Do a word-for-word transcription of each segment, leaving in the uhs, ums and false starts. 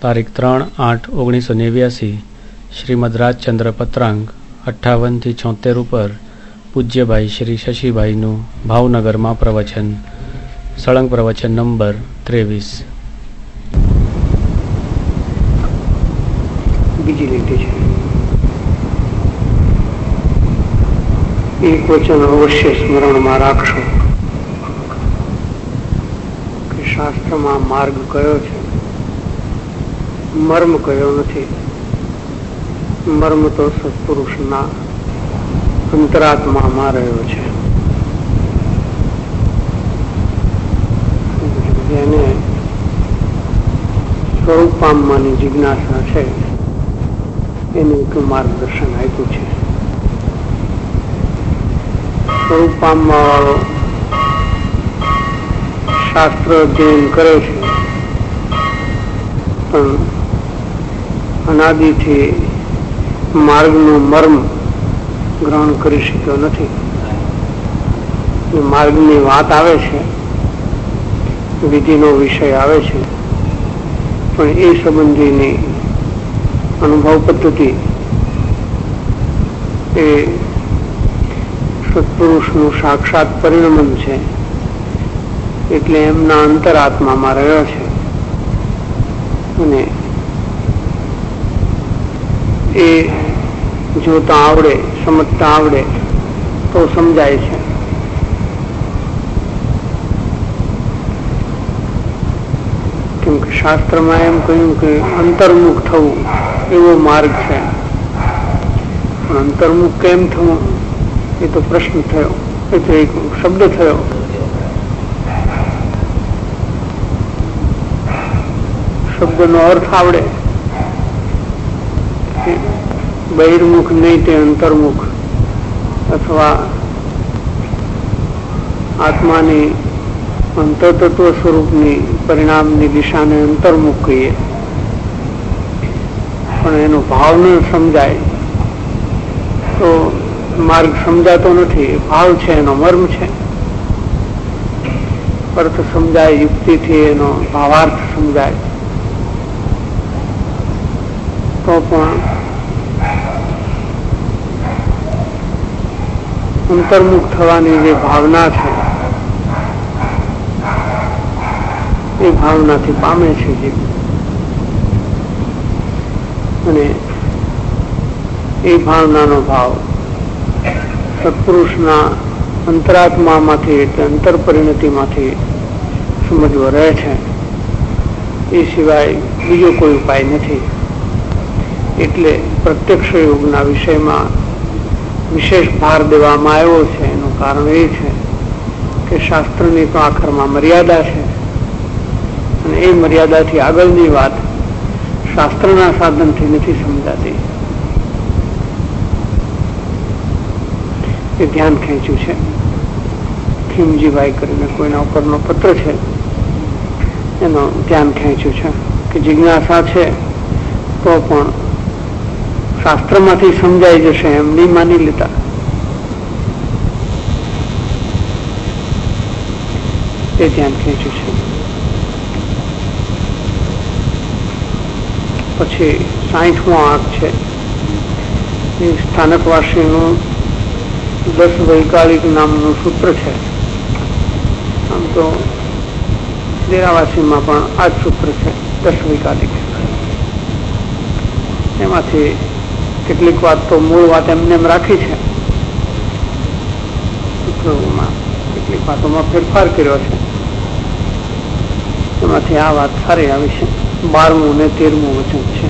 તારીખ ત્રણ આઠ ઓગણીસો નેવ્યાસી શ્રીમદ રાજચંદ્ર પત્રાંક અઠ્ઠાવનથી છોતેર ઉપર પૂજ્યભાઈ શ્રી શશીભાઈનું ભાવનગરમાં પ્રવચન, સળંગ પ્રવચન નંબર ત્રેવીસ. બીજી લીટી છે. એક વચન અવશ્ય સ્મરણમાં રાખશો કે શાસ્ત્રમાં માર્ગ કયો છે, મર્મ કયો નથી. મર્મ તો સત્પુરુષના અંતરાત્મામાં રહ્યો છે. જેને સ્વરૂપ પામવાની જિજ્ઞાસા છે એનું એક માર્ગદર્શન આપ્યું છે. સ્વરૂપ પામવા વાળો શાસ્ત્ર અધ્યયન કરે છે, પણ અનાદિથી માર્ગનો મર્મ ગ્રહણ કરી શક્યો નથી. માર્ગની વાત આવે છે, વિધિનો વિષય આવે છે, પણ એ સંબંધીની અનુભવ પદ્ધતિ એ સત્પુરુષનું સાક્ષાત પરિણમન છે. એટલે એમના અંતરાત્મામાં રહ્યો છે અને એ જોતા આવડે, સમજતા આવડે તો સમજાય છે. કેમ કે શાસ્ત્રમાં એમ કહ્યું કે અંતર્મુખ થવું એવો માર્ગ છે. પણ અંતર્મુખ કેમ થવું એ તો પ્રશ્ન થયો, એ તો એક શબ્દ થયો. શબ્દનો અર્થ આવડે, બહિર્મુખ નહીં તે અંતર્મુખ, અથવા આત્માની અંતરતત્વ સ્વરૂપની પરિણામની દિશાને અંતર્મુખ કહીએ. પણ એનો ભાવ ન સમજાય તો માર્ગ સમજાતો નથી. ભાવ છે એનો મર્મ છે. અર્થ સમજાય, યુક્તિથી એનો ભાવાર્થ સમજાય તો પણ અંતર્મુખ થવાની જે ભાવના છે એ ભાવનાથી પામે છે જીવ. અને એ ભાવનાનો ભાવ સત્પુરુષના અંતરાત્મામાંથી એટલે અંતર પરિણતિમાંથી સમજવો રહે છે. એ સિવાય બીજો કોઈ ઉપાય નથી. એટલે પ્રત્યક્ષ યોગના વિષયમાં વિશેષ ભાર દેવામાં આવ્યો છે. એનું કારણ એ છે કે શાસ્ત્રની તો આખરમાં મર્યાદા છે અને એ મર્યાદાથી આગળની વાત શાસ્ત્રના સાધનથી નથી સમજાતી. એ ધ્યાન ખેંચ્યું છે. ખીમજીભાઈ કરીને કોઈના ઉપરનો પત્ર છે, એનો ધ્યાન ખેંચ્યું છે કે જિજ્ઞાસા છે તો પણ શાસ્ત્રમાંથી સમજાઈ જશે એમ નહીં માની લેતા. એ ધ્યાન ખેંચ્યું છે. પછી સાહીઠમો આંક છે એ સ્થાનકવાસીનું દસ વૈકાલિક નામનું સૂત્ર છે. આમ તો ડેરાવાસીમાં પણ આ જ સૂત્ર છે, દસ વૈકાલિક. એમાંથી કેટલીક વાત તો મૂળ વાત એમને એમ રાખી છે, સૂત્રોમાં કેટલીક વાતોમાં ફેરફાર કર્યો છે. એમાંથી આ વાત સારી આવી છે. બારમું ને તેરમું વચન છે.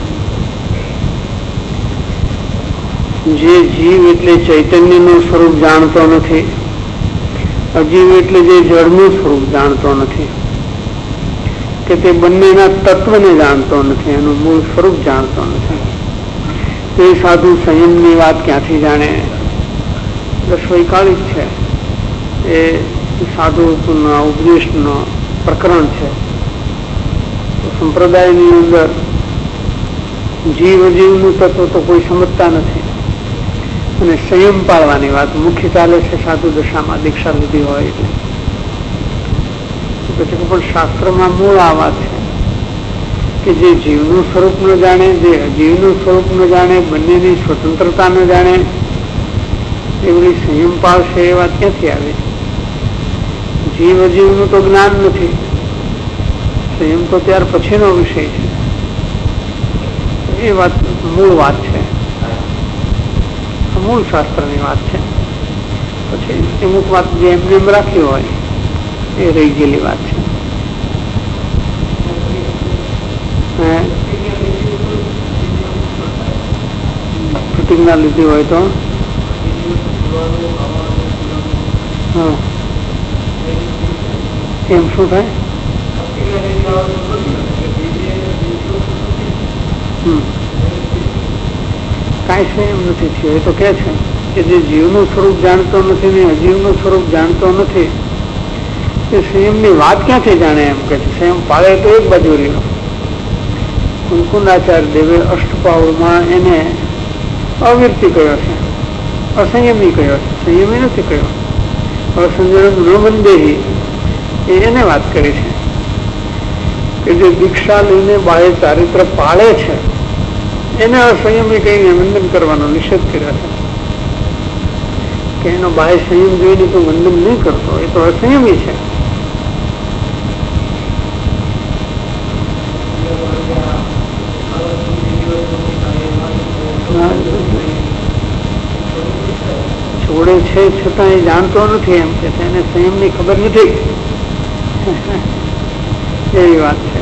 જે જીવ એટલે ચૈતન્યનું સ્વરૂપ જાણતો નથી, અજીવ એટલે જે જળનું સ્વરૂપ જાણતો નથી, કે તે બંનેના તત્વને જાણતો નથી, એનું મૂળ સ્વરૂપ જાણતો નથી, તે સાધુ સંયમની વાત ક્યાંથી જાણે? દસ વૈકાલિક છે એ સાધુ ઉપદેશનો પ્રકરણ છે. સંપ્રદાયની અંદર જીવ અજીવનું તત્વ તો કોઈ સમજતા નથી અને સંયમ પાળવાની વાત મુખ્ય ચાલે છે સાધુ દશામાં દીક્ષા લીધી હોય એટલે. પછી પણ શાસ્ત્રમાં મૂળ આ વાત છે કે જે જીવનું સ્વરૂપ ન જાણે, જે અજીવનું સ્વરૂપ ન જાણે, બંનેની સ્વતંત્રતા ન જાણે, એવડી સંયમ પાળશે એ વાત ક્યાંથી આવે છે? જીવ અજીવનું તો જ્ઞાન નથી, સંયમ તો ત્યાર પછીનો વિષય છે. એ વાત મૂળ વાત છે, મૂળ શાસ્ત્રની વાત છે. પછી અમુક વાત જે એમને એમ રાખી હોય એ રહી ગયેલી વાત છે. પ્રતિજ્ઞા લીધી હોય તો હા એમ શું થાય? હમ કાંઈ છે એમ નથી થયું. એ તો કે છે કે જે જીવનું સ્વરૂપ જાણતો નથી ને અજીવનું સ્વરૂપ જાણતો નથી એ સંયમની વાત ક્યાંથી જાણે એમ કે છે. સંયમ પાળે તો એક બાજુ રહ્યો. કુંકુંદાચાર્ય દેવે અષ્ટપાવમાં એને અવિરતિ કહ્યો છે, અસંયમી કહ્યો છે, સંયમી નથી કહ્યો. અસંયમ ન બંધેહી એ એને વાત કરી છે કે જે દીક્ષા લઈને બાહ્ય ચારિત્ર પાળે છે એને અસંયમી કહીને વંદન કરવાનો નિષેધ કર્યો છે. કે એનો બાહ્ય સંયમ જોઈને તો વંદન નહીં કરતો, એ તો અસંયમી છે. જોડે છે છતાં એ જાણતો નથી એમ કે એને સંયમની ખબર નથી એવી વાત છે.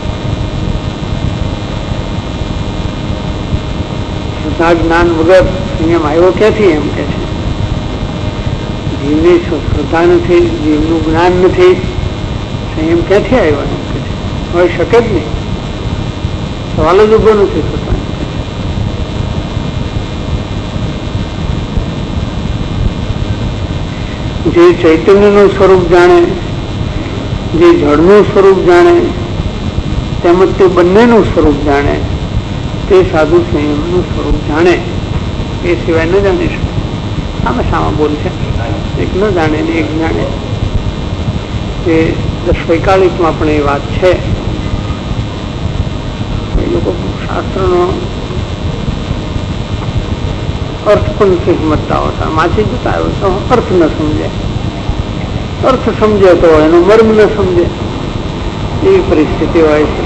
શ્રદ્ધા જ્ઞાન વગર સંયમ આવ્યો ક્યાંથી એમ કે છે. જીવની શ્રદ્ધા નથી, જીવનું જ્ઞાન નથી, સંયમ ક્યાંથી આવ્યો એમ કે છે. હોય શકે જ નહીં, સવાલ જ ઉભો નથી થતો. જે ચૈતન્યનું સ્વરૂપ જાણે, જે જળનું સ્વરૂપ જાણે, તેમજ તે બંનેનું સ્વરૂપ જાણે, તે સાધુ સંયમનું સ્વરૂપ જાણે. એ સિવાય ન જાણી શકે. આમાં સામા બોલ છે, એક ન જાણે ને એક જાણે. એ દસવૈકાલિકમાં પણ એ વાત છે. એ લોકો શાસ્ત્રનો અર્થ પણ નથી સમજતા હોતા. માછી જતા હોય તો અર્થ ન સમજે, અર્થ સમજે તો એનો મર્મ ન સમજે, એવી પરિસ્થિતિ હોય છે.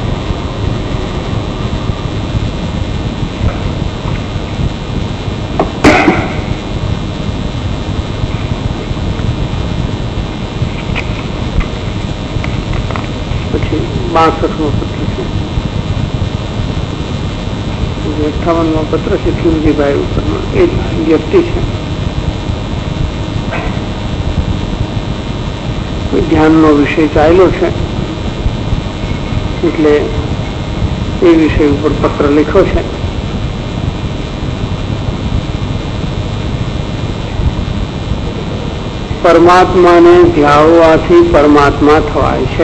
પછી બાસઠ નો પત્ર છે, અઠાવન નો પત્ર છે ખીમજીભાઈ ઉપરનો. એ વ્યક્તિ છે, ધ્યાનનો વિષય ચાલ્યો છે એટલે એ વિષય ઉપર પત્ર લખ્યો છે. પરમાત્માને ધ્યાવવાથી પરમાત્મા થવાય છે.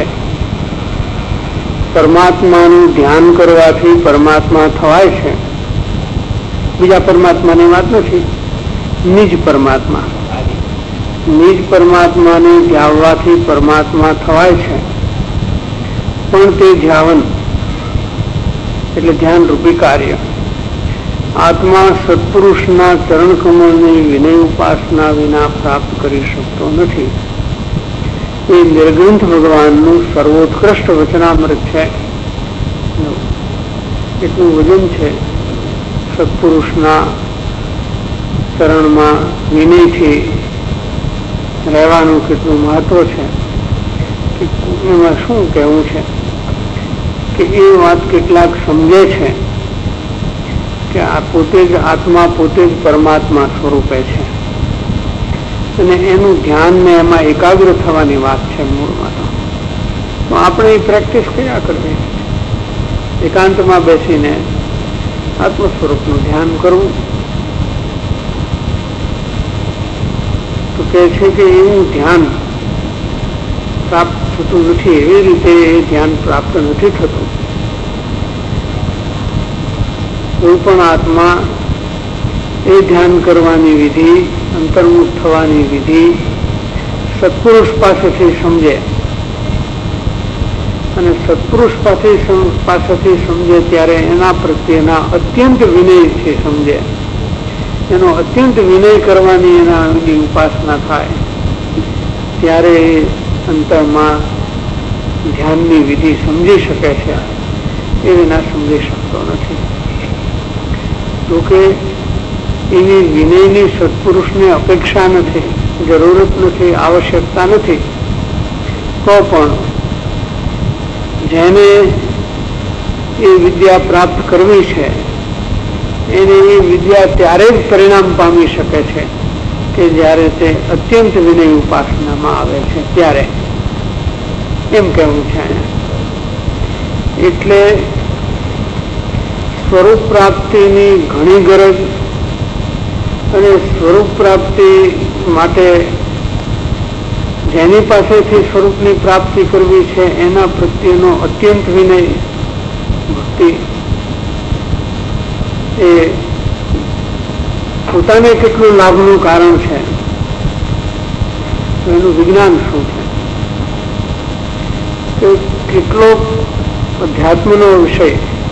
પરમાત્માનું ધ્યાન કરવાથી પરમાત્મા થવાય છે. બીજા પરમાત્માની વાત નથી, નિજ પરમાત્મા. નિજ પરમાત્માને ધ્યાવવાથી પરમાત્મા થવાય છે. પણ તે ધ્યાવન એટલે ધ્યાન રૂપી કાર્ય આત્મા સત્પુરુષના ચરણ કમળની વિનય ઉપાસના વિના પ્રાપ્ત કરી શકતો નથી. એ નિર્ગ્રંથ ભગવાનનું સર્વોત્કૃષ્ટ વચનામૃત છે. એટલું વજન છે સત્પુરુષના ચરણમાં વિનયથી રહેવાનું કેટલું મહત્વ છે. કે એમાં શું કહેવું છે કે એ વાત કેટલાક સમજે છે કે આ પોતે જ આત્મા પોતે જ પરમાત્મા સ્વરૂપે છે અને એનું ધ્યાન ને એમાં એકાગ્ર થવાની વાત છે મૂળમાં. તો આપણે એ પ્રેક્ટિસ કર્યા કરવી, એકાંતમાં બેસીને આત્મ સ્વરૂપનું ધ્યાન કરવું. તો કહે છે કે એવું ધ્યાન પ્રાપ્ત થતું નથી, એવી રીતે એ ધ્યાન પ્રાપ્ત નથી થતું. કોઈ પણ આત્મા એ ધ્યાન કરવાની વિધિ, અંતર્મુખ થવાની વિધિ સત્પુરુષ પાસેથી સમજે અને સત્પુરુષ પાસેથી સમજે ત્યારે એના પ્રત્યેના અત્યંત વિનયથી સમજે, એનો અત્યંત વિનય કરવાની એના ઉપાસના થાય, ત્યારે અંતરમાં ધ્યાનની વિધિ સમજી શકે છે. એ વિના સમજી શકતો નથી. જોકે એની વિનયની સત્પુરુષને અપેક્ષા નથી, જરૂરત નથી, આવશ્યકતા નથી, તો પણ જેને એ વિદ્યા પ્રાપ્ત કરવી છે એને એ વિદ્યા ત્યારે જ પરિણામ પામી શકે છે કે જ્યારે તે અત્યંત વિનય ઉપાસનામાં આવે છે ત્યારે, એમ કહેવું છે. એટલે સ્વરૂપ પ્રાપ્તિની ઘણી ગરજ અને સ્વરૂપ પ્રાપ્તિ માટે જેની પાસેથી સ્વરૂપની પ્રાપ્તિ કરવી છે એના પ્રત્યેનો અત્યંત વિનય ભક્તિ એ પોતાને કેટલું લાભનું કારણ છે, એનું વિજ્ઞાન શું છે કે કેટલો અધ્યાત્મનો વિષય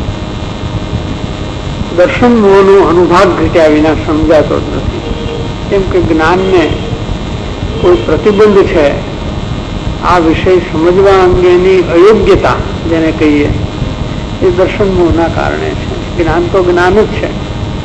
દર્શન મોહનો અનુભાગ ઘટ્યા વિના સમજાતો જ નથી. કેમ કે જ્ઞાનને કોઈ પ્રતિબંધ છે, આ વિષય સમજવા અંગેની અયોગ્યતા જેને કહીએ એ દર્શન મોહના કારણે છે. જ્ઞાન તો જ્ઞાન જ છે,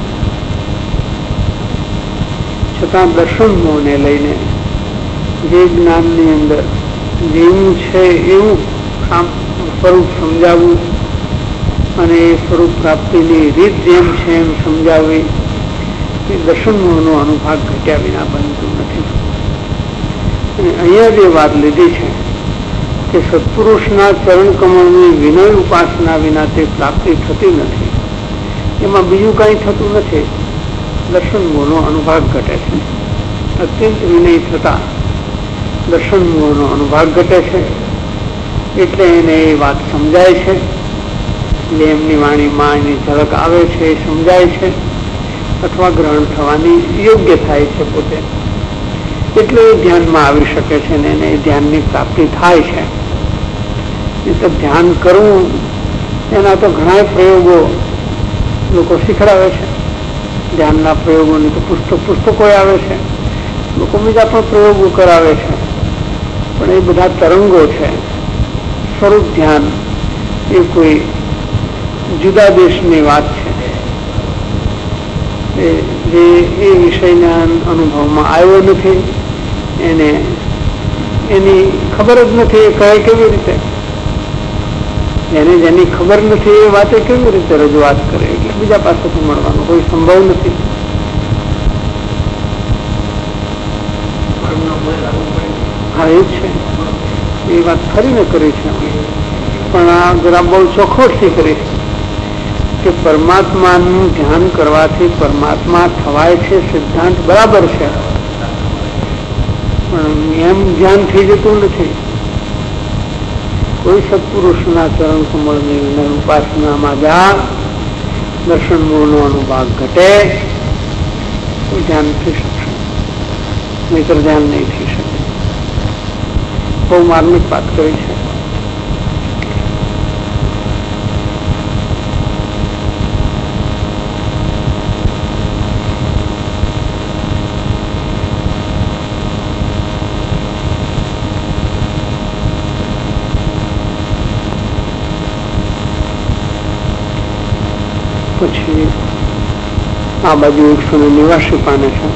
છતાં દર્શન મોહને લઈને જે જ્ઞાનની અંદર જેવું છે એવું સ્વરૂપ સમજાવવું અને એ સ્વરૂપ પ્રાપ્તિની રીત જેમ છે એમ સમજાવવી એ દર્શન મોહનો અનુભાગ ઘટ્યા વિના બનતું નથી. અને અહીંયા જે વાત લીધી છે કે સત્પુરુષના ચરણ કમળની વિનય ઉપાસના વિના તે પ્રાપ્તિ થતી નથી, એમાં બીજું કાંઈ થતું નથી, દર્શન મોહનો અનુભાગ ઘટે છે. અત્યંત વિનય થતા દર્શન મોહનો અનુભાગ ઘટે છે, એટલે એને એ વાત સમજાય છે, એટલે એમની વાણીમાં એની ઝલક આવે છે, એ સમજાય છે અથવા ગ્રહણ થવાની યોગ્ય થાય છે પોતે, એટલે એ ધ્યાનમાં આવી શકે છે ને એને ધ્યાનની પ્રાપ્તિ થાય છે. એ તો ધ્યાન કરવું એના તો ઘણા પ્રયોગો લોકો શીખડાવે છે, ધ્યાનના પ્રયોગોની તો પુસ્તક પુસ્તકો આવે છે, લોકો બીજા પણ પ્રયોગો કરાવે છે, પણ એ બધા તરંગો છે. સ્વરૂપ ધ્યાન એ કોઈ જુદા દેશની વાત છે, જે એ વિષયના અનુભવમાં આવ્યો નથી, એને એની ખબર જ નથી, એ કહે કેવી રીતે, એને જેની ખબર નથી એ વાતે કેવી રીતે રજૂઆત કરે, એટલે બીજા પાસેથી મળવાનો કોઈ સંભવ નથી. હા, એ છે, એ વાત ખરીને કરી છે, પણ આ જરા બહુ ચોખવટથી કરી કે પરમાત્માનું ધ્યાન કરવાથી પરમાત્મા થવાય છે, સિદ્ધાંત બરાબર છે, પણ એમ ધ્યાન થઈ જતું નથી. કોઈ સત્પુરુષના ચરણ કમળની ઉપાસનામાં જા, દર્શન મૂળનો અનુભાગ ઘટે તો ધ્યાન થઈ શકશે, નહીતર ધ્યાન નહીં થઈ શકે. બહુ માર્મિક વાત કરી છે. પછી આ બાજુ એકસો ને નેવાસી પાને છે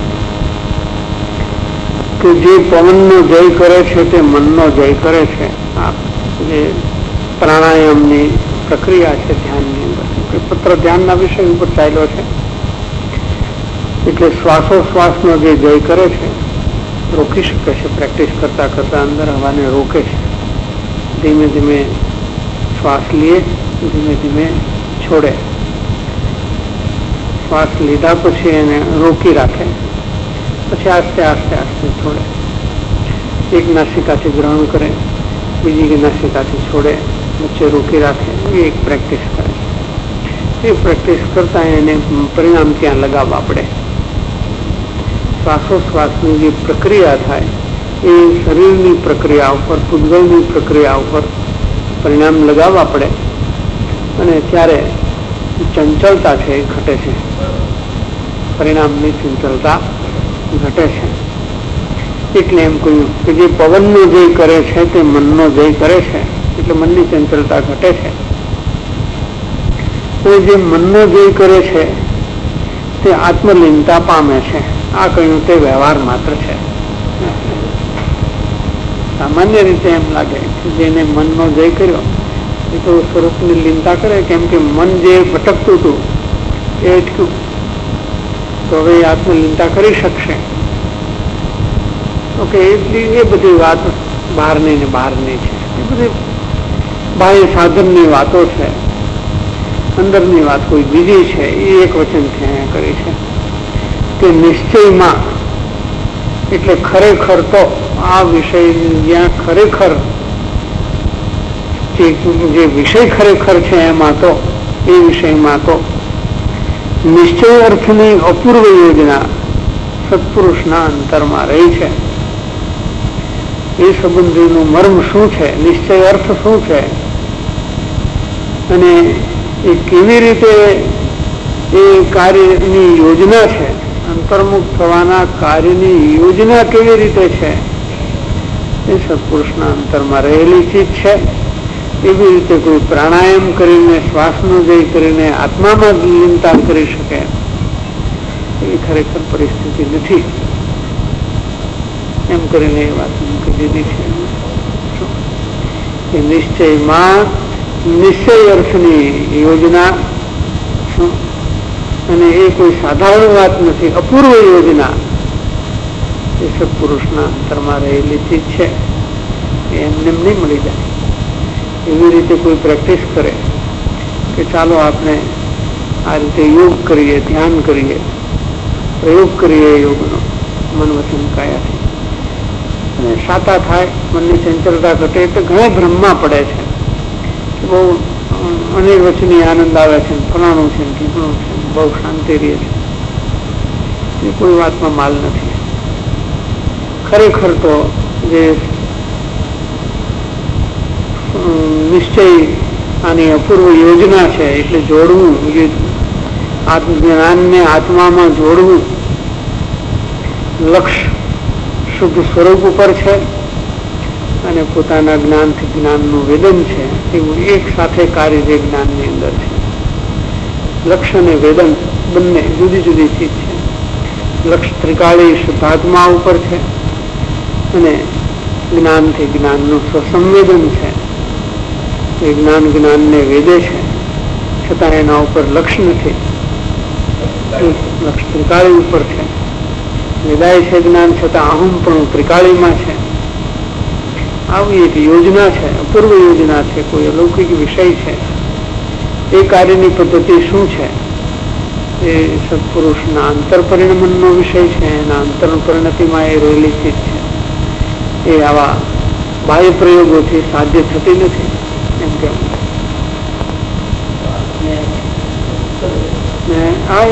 કે જે પવનનો જય કરે છે તે મનનો જય કરે છે. આ જે પ્રાણાયામની પ્રક્રિયા છે ધ્યાનની અંદર, પત્ર ધ્યાનના વિષય ઉપર ચાલ્યો છે, એટલે શ્વાસોશ્વાસનો જે જય કરે છે રોકી શકે છે. પ્રેક્ટિસ કરતા કરતા અંદર હવાને રોકે છે, ધીમે ધીમે શ્વાસ લે, ધીમે ધીમે છોડે, શ્વાસ લીધા પછી એને રોકી રાખે, પછી આસ્તે આસ્તે આસ્તે છોડે. એક નાસિકાથી ગ્રહણ કરે, બીજી નાસિકાથી છોડે, વચ્ચે રોકી રાખે, એ એક પ્રેક્ટિસ કરે. એ પ્રેક્ટિસ કરતા એને પરિણામ ત્યાં લગાવવા પડે. શ્વાસોશ્વાસની જે પ્રક્રિયા થાય એ શરીરની પ્રક્રિયા ઉપર, પૂતગલની પ્રક્રિયા ઉપર પરિણામ લગાવવા પડે અને ત્યારે ચંચળતા છે એ ઘટે છે, પરિણામની ચંચળતા ઘટે છે. એટલે એમ કહ્યું કે જે પવનનો જય કરે છે તે મનનો જય કરે છે, એટલે મનની ચંચળતા ઘટે છે. અને જે મનનો જય કરે છે તે આત્મલીનતા પામે છે. આ કહ્યું તે વ્યવહાર માત્ર છે. સામાન્ય રીતે એમ લાગે કે જેને મનનો જય કર્યો એ તો સ્વરૂપની લીનતા કરે, કેમ કે મન જે ભટકતું હતું એ અટક્યું, તો હવે એ આત્મલીનતા કરી શકશે. ઓકે, એટલી એ બધી વાત બહારની ને બહારની છે, એ બધી બાહ્ય સાધનની વાતો છે. અંદરની વાત કોઈ બીજી છે. એ એક વચનથી અહીંયા કરી છે કે નિશ્ચયમાં, એટલે ખરેખર તો આ વિષય જ્યાં ખરેખર જે વિષય ખરેખર છે એમાં તો એ વિષયમાં તો નિશ્ચય અર્થની અપૂર્વ યોજના સત્પુરુષના અંતરમાં રહી છે. એ સંબંધીનું મર્મ શું છે, નિશ્ચય અર્થ શું છે, અને એ કેવી રીતે એ કાર્યની યોજના છે, અંતર્મુખ થવાના કાર્યની યોજના કેવી રીતે છે, એ સત્પુરુષના અંતરમાં રહેલી ચીજ છે. એવી રીતે કોઈ પ્રાણાયામ કરીને, શ્વાસનો જય કરીને આત્મામાં લીનતા કરી શકે એવી ખરેખર પરિસ્થિતિ નથી. એમ કરીને એ વાત મૂકી દીધી છે કે નિશ્ચયમાં નિશ્ચય અર્થની યોજના, અને એ કોઈ સાધારણ વાત નથી, અપૂર્વ યોજના એ સત્પુરુષના અંતરમાં રહેલી ચીજ છે. એ એમને નહીં મળી જાય. એવી રીતે કોઈ પ્રેક્ટિસ કરે કે ચાલો આપણે આ રીતે યોગ કરીએ, ધ્યાન કરીએ, પ્રયોગ કરીએ યોગનો મન વચન કાયાથી, અને સાતા થાય, મનની ચંચળતા ઘટે, એટલે ઘણા ભ્રમમાં પડે છે કે બહુ અનેક વચની આનંદ આવે છે, ફલાણું છે, ઢીકણું છે, બહુ શાંતિ રહે છે. એ કોઈ વાતમાં માલ નથી. ખરેખર તો જે નિશ્ચય આની અપૂર્વ યોજના છે, એટલે જોડવું, જ્ઞાનને આત્મામાં જોડવું, લક્ષ્ય શુદ્ધ સ્વરૂપ ઉપર છે અને પોતાના જ્ઞાનથી જ્ઞાનનું વેદન છે. એવું એક સાથે કાર્ય જે જ્ઞાનની અંદર છે. લક્ષ્ય અને વેદન બંને જુદી જુદી ચીજ છે. લક્ષ્ય ત્રિકાળી શુદ્ધાત્મા ઉપર છે અને જ્ઞાનથી જ્ઞાનનું સ્વસંવેદન છે. એ જ્ઞાન જ્ઞાનને વેદે છે, છતાં એના ઉપર લક્ષ્ય નથી. લક્ષ્ય ત્રિકાળી ઉપર છે, વેદાય છે જ્ઞાન, છતાં અહમ પણ ત્રિકાળીમાં છે. આવી એક યોજના છે, અપૂર્વ યોજના છે, કોઈ અલૌકિક વિષય છે. એ કાર્યની પદ્ધતિ શું છે? એ સત્પુરુષના અંતરપરિણમનનો વિષય છે. એના અંતર પરિણતિમાં એ રહેલી ચીજ છે. એ આવા બાહ્ય પ્રયોગોથી સાધ્ય થતી નથી. એમ કેવું આ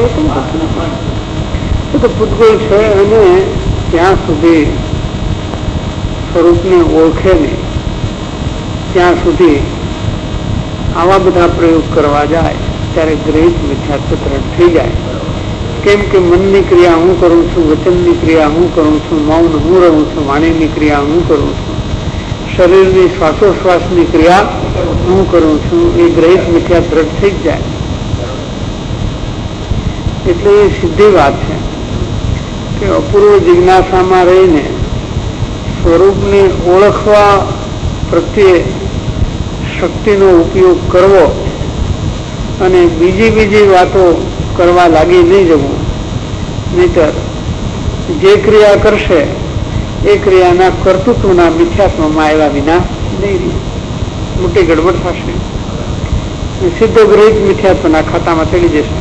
એ તો પૂતગલ છે, અને ત્યાં સુધી સ્વરૂપને ઓળખે નહીં ત્યાં સુધી આવા બધા પ્રયોગ કરવા જાય ત્યારે ગ્રહિત મિથ્યાત્વ દ્રઢ થઈ જાય. કેમ કે મનની ક્રિયા હું કરું છું, વચનની ક્રિયા હું કરું છું, મૌન હું રહું છું, વાણીની ક્રિયા હું કરું છું, શરીરની શ્વાસોશ્વાસની ક્રિયા હું કરું છું, એ ગ્રહિત મિથ્યા દ્રઢ થઈ જ જાય. એટલે એ સીધી વાત છે કે અપૂર્વ જિજ્ઞાસામાં રહીને સ્વરૂપને ઓળખવા પ્રત્યે શક્તિનો ઉપયોગ કરવો અને બીજી બીજી વાતો કરવા લાગી નહીં જવું. નહીતર જે ક્રિયા કરશે એ ક્રિયાના કર્તૃત્વના મિથ્યાત્વમાં આવ્યા વિના નહીં રહે, મોટી ગડબડ થશે. સીધો ગ્રહિત મિથ્યાત્વના ખાતામાં ચડી જશે.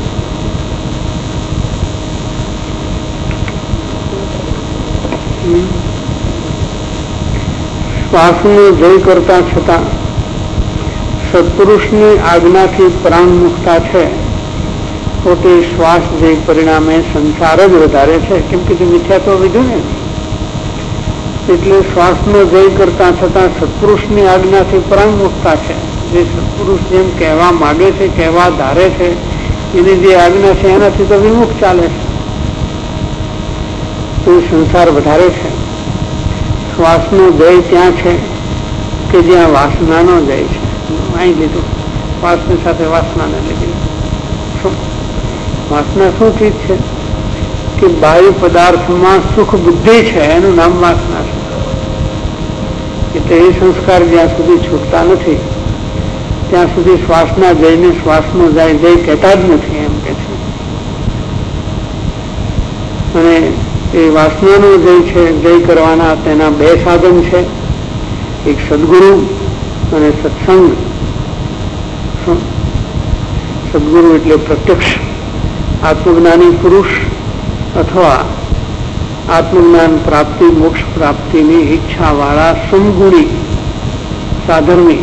શ્વાસનો જય કરતા છતાં સત્પુરુષની આજ્ઞાથી પ્રાણમુક્તા છે, તો તે શ્વાસ જય પરિણામે સંસાર જ વધારે છે. કેમ કે જે મિથ્યાત્વ વિધું ને એટલે શ્વાસનો જય કરતા છતાં સત્પુરુષની આજ્ઞાથી પરાંગમુખતા છે. જે સત્પુરુષ જેમ કહેવા માગે છે, કહેવા ધારે છે, એની જે આજ્ઞા છે એનાથી તો વિમુખ ચાલે છે. તો સંસાર વધારે છે. શ્વાસનો જય ત્યાં છે કે જ્યાં વાસનાનો જય છે. અહીં લીધું શ્વાસની સાથે વાસનાને લીધી. શું વાસના શું ચીજ છે કે બાહ્ય પદાર્થમાં સુખ બુદ્ધિ છે, એનું નામ વાસના છે. એટલે એ સંસ્કાર જ્યાં સુધી છૂટતા નથી ત્યાં સુધી શ્વાસના જઈને શ્વાસનો જાય જય કહેતા જ નથી એમ કે છે. અને એ વાસનાનો જય છે, જય કરવાના તેના બે સાધન છે, એક સદગુરુ અને સત્સંગ. સદગુરુ એટલે પ્રત્યક્ષ આત્મજ્ઞાની પુરુષ અથવા આત્મજ્ઞાન પ્રાપ્તિ મોક્ષ પ્રાપ્તિની ઈચ્છા વાળા સમગુણી સાધર્મી,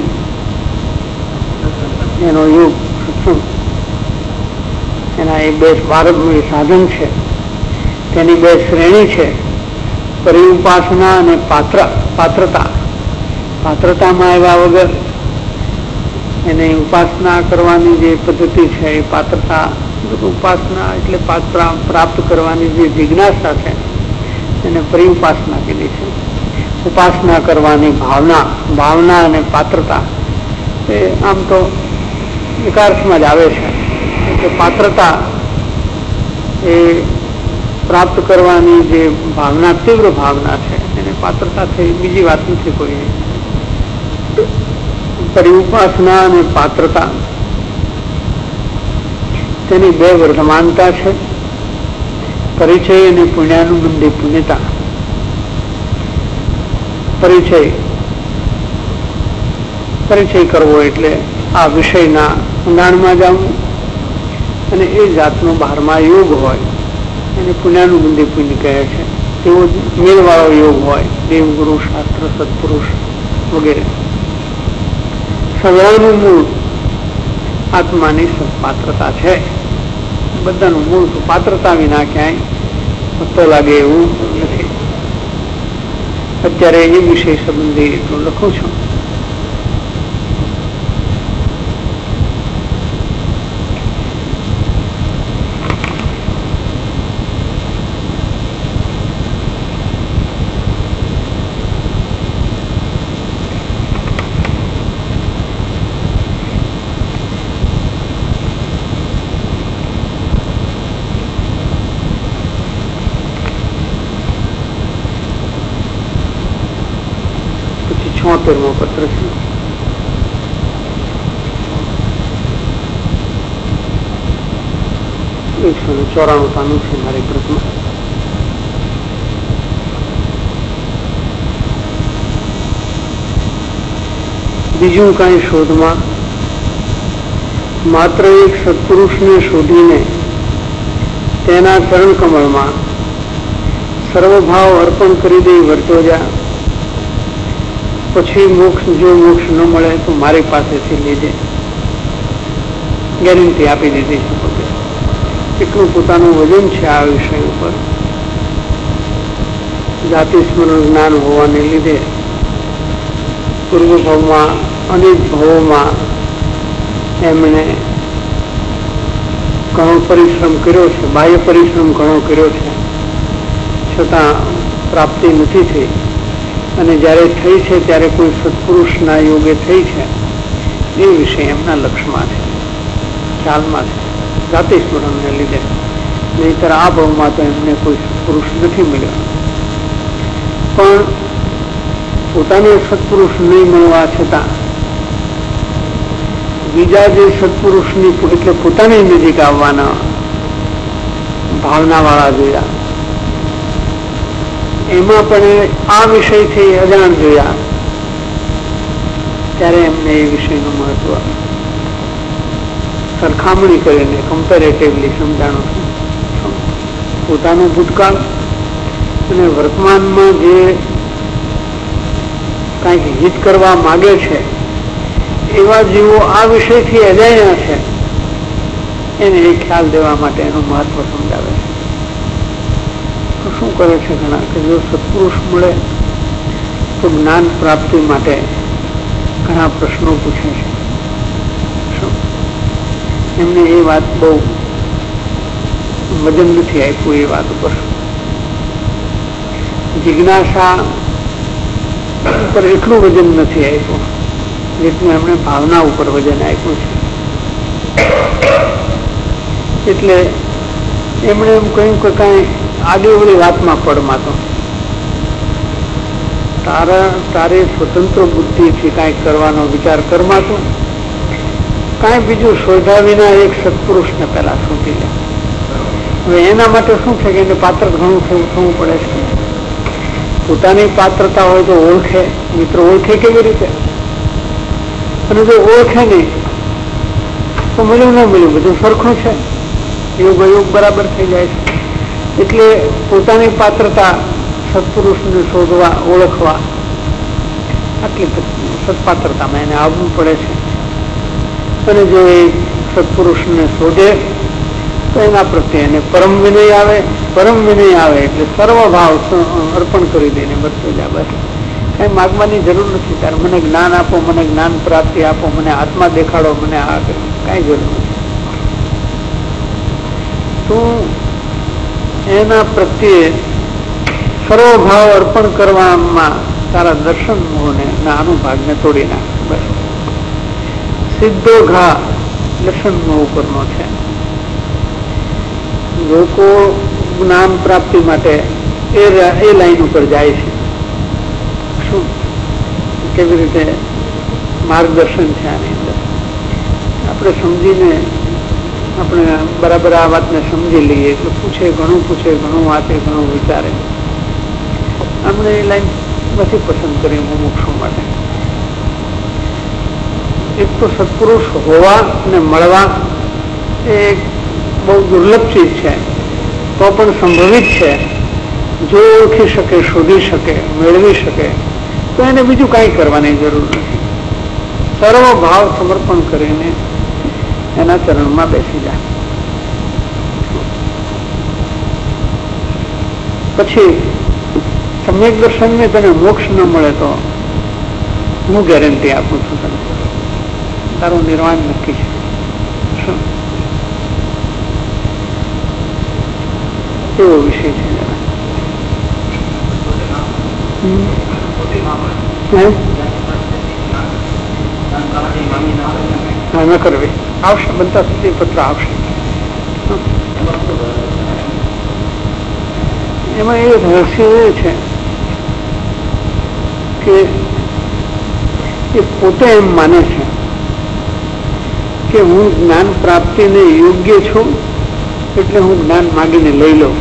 એનો યોગ સત્સંગ, એના એ બે ભારતનું સાધન છે. તેની બે શ્રેણી છે, પરિઉપાસના અને પાત્ર પાત્રતા. પાત્રતામાં આવ્યા વગર એને ઉપાસના કરવાની જે પદ્ધતિ છે એ પાત્રતા. ઉપાસના એટલે પાત્ર પ્રાપ્ત કરવાની જે જિજ્ઞાસા છે એને પરિઉપાસના કીધી છે. ઉપાસના કરવાની ભાવના, ભાવના અને પાત્રતા એ આમ તો એકાર્થમાં જ આવે છે. એટલે પાત્રતા એ પ્રાપ્ત કરવાની જે ભાવના, તીવ્ર ભાવના છે એને પાત્રતા થઈ, બીજી વાત નથી કોઈ. પરિઉપાસના અને પાત્રતા તેની બે વર્તમાનતા છે, પરિચય અને પુણ્યાનુબંધી પુણ્યતા. પરિચય પરિચય કરવો એટલે આ વિષયના ઊંડાણમાં જવું, અને એ જાતનો બહારમાં યોગ હોય એને પુણ્યાનુબંધી પુણ્ય કહે છે. તેવો મેળવાળો યોગ હોય, દેવગુરુ, શાસ્ત્ર, સત્પુરુષ વગેરે. સગળાનું મૂળ આત્માની સત્પાત્રતા છે. બધાનું મૂળ તો પાત્રતા વિના ક્યાંય પત્તો લાગે એવું નથી. અત્યારે એ વિષય સંબંધી એટલું લખું છું. છોતેરમો પત્ર છે. એકસો ને ચોરાણું પાનું છે મારી પ્રથમ. બીજું કઈ શોધમાં માત્ર એક સત્પુરુષને શોધીને તેના ચરણ કમળમાં સર્વભાવ અર્પણ કરી દઈ વર્તો જા. પછી મોક્ષ, જો મોક્ષ ન મળે તો મારી પાસેથી લેજે, ગેરંટી આપી દીધી છે પોતે. એટલું પોતાનું વજન છે આ વિષય ઉપર. જાતિ સ્મરણ જ્ઞાન હોવાને લીધે પૂર્વ ભાવમાં અનેક ભાવોમાં એમણે ઘણો પરિશ્રમ કર્યો છે, બાહ્ય પરિશ્રમ ઘણો કર્યો છે, છતાં પ્રાપ્તિ નથી થઈ. અને જ્યારે થઈ છે ત્યારે કોઈ સત્પુરુષના યોગે થઈ છે એ વિષય એમના લક્ષ્યમાં છે, ખ્યાલમાં છે, જાતિ સ્મરણને લીધે. નહીતર આ ભાવમાં તો એમને કોઈ સત્પુરુષ નથી મળ્યો. પણ પોતાને સત્પુરુષ નહીં મળવા છતાં બીજા જે સત્પુરુષની એટલે પોતાની નજીક આવવાના ભાવના વાળા જોયા, એમાં પણ આ વિષયથી અજાણ જોયા, ત્યારે એમને એ વિષયનું મહત્વ સરખામણી કરીને કમ્પેરેટિવલી સમજાણું. પોતાનું ભૂતકાળ અને વર્તમાનમાં જે કંઈક હિત કરવા માગે છે એવા જીવો આ વિષયથી અજાણ્યા છે, એને એ ખ્યાલ દેવા માટે એનું મહત્વ સમજાવે છે. શું કરે છે ઘણા કે જો સત્પુરુષ મળે તો જ્ઞાન પ્રાપ્તિ માટે ઘણા પ્રશ્નો પૂછે છે. એમને એ વાત બહુ વજન નથી આપ્યું. એ વાત ઉપર જિજ્ઞાસા ઉપર એટલું વજન નથી આપ્યું જેટલું એમણે ભાવના ઉપર વજન આપ્યું છે. એટલે એમણે એમ કહ્યું કે કાંઈ આગેવડી વાતમાં પડમાં તો તારા તારે સ્વતંત્ર બુદ્ધિથી કાંઈક કરવાનો વિચાર કરમાં તો કાંઈ બીજું શોધા વિના એક સત્પુરુષને પહેલા શોધી લે. હવે એના માટે શું છે કે એને પાત્ર ઘણું થવું પડે છે. પોતાની પાત્રતા હોય તો ઓળખે, મિત્રો ઓળખે કેવી રીતે? અને જો ઓળખે નહીં તો મળ્યું ન મળ્યું બધું સરખું છે, યોગ અયોગ બરાબર થઈ જાય છે. એટલે પોતાની પાત્રતા સત્પુરુષને શોધવા, ઓળખવા, આટલી સત્પાત્રતામાં એને આવવું પડે છે. અને જો એ સત્પુરુષને શોધે તો એના પ્રત્યે એને પરમ વિનય આવે. પરમ વિનય આવે એટલે સર્વભાવ અર્પણ કરી દઈને બધું જ આ બસ કઈ માગવાની જરૂર નથી. ત્યારે મને જ્ઞાન આપો, મને જ્ઞાન પ્રાપ્તિ આપો, મને આત્મા દેખાડો, મને આ કઈ જરૂર નથી. તો એના પ્રત્યે સર્વભાવ અર્પણ કરવામાં તારા દર્શન મોહને ના અનુભાગને તોડી નાખ. બસ સીધો ઘા દર્શન મોહ ઉપરનો છે. લોકો જ્ઞાન પ્રાપ્તિ માટે એ એ લાઈન ઉપર જાય છે. શું કેવી રીતે માર્ગદર્શન છે આની અંદર આપણે સમજીને આપણે બરાબર આ વાતને સમજી લઈએ. એટલે પૂછે ઘણું પૂછે, ઘણું વાંચે, ઘણું વિચારે. આપણે એ લાઈન નથી પસંદ કરી મુમુક્ષુ માટે. એક તો સત્પુરુષ હોવા અને મળવા એ બહુ દુર્લભ ચીજ છે, તો પણ સંભવિત છે. જો ઓળખી શકે, શોધી શકે, મેળવી શકે તો એને બીજું કાંઈ કરવાની જરૂર નથી. સર્વ ભાવ સમર્પણ કરીને એના ચરણમાં બેસી જાય. પછી સમ્યક દર્શનને તને મોક્ષ ન મળે તો હું ગેરંટી આપું છું તને તારું નિર્વાણ નક્કી છે. શું એવો વિષય છે જરા ન કરવી આવશે. બનતા સુધી પત્ર આવશે. એમાં એ રહસ્ય એ છે કે એ પોતે એમ માને છે કે હું જ્ઞાન પ્રાપ્તિને યોગ્ય છું એટલે હું જ્ઞાન માગીને લઈ લઉં.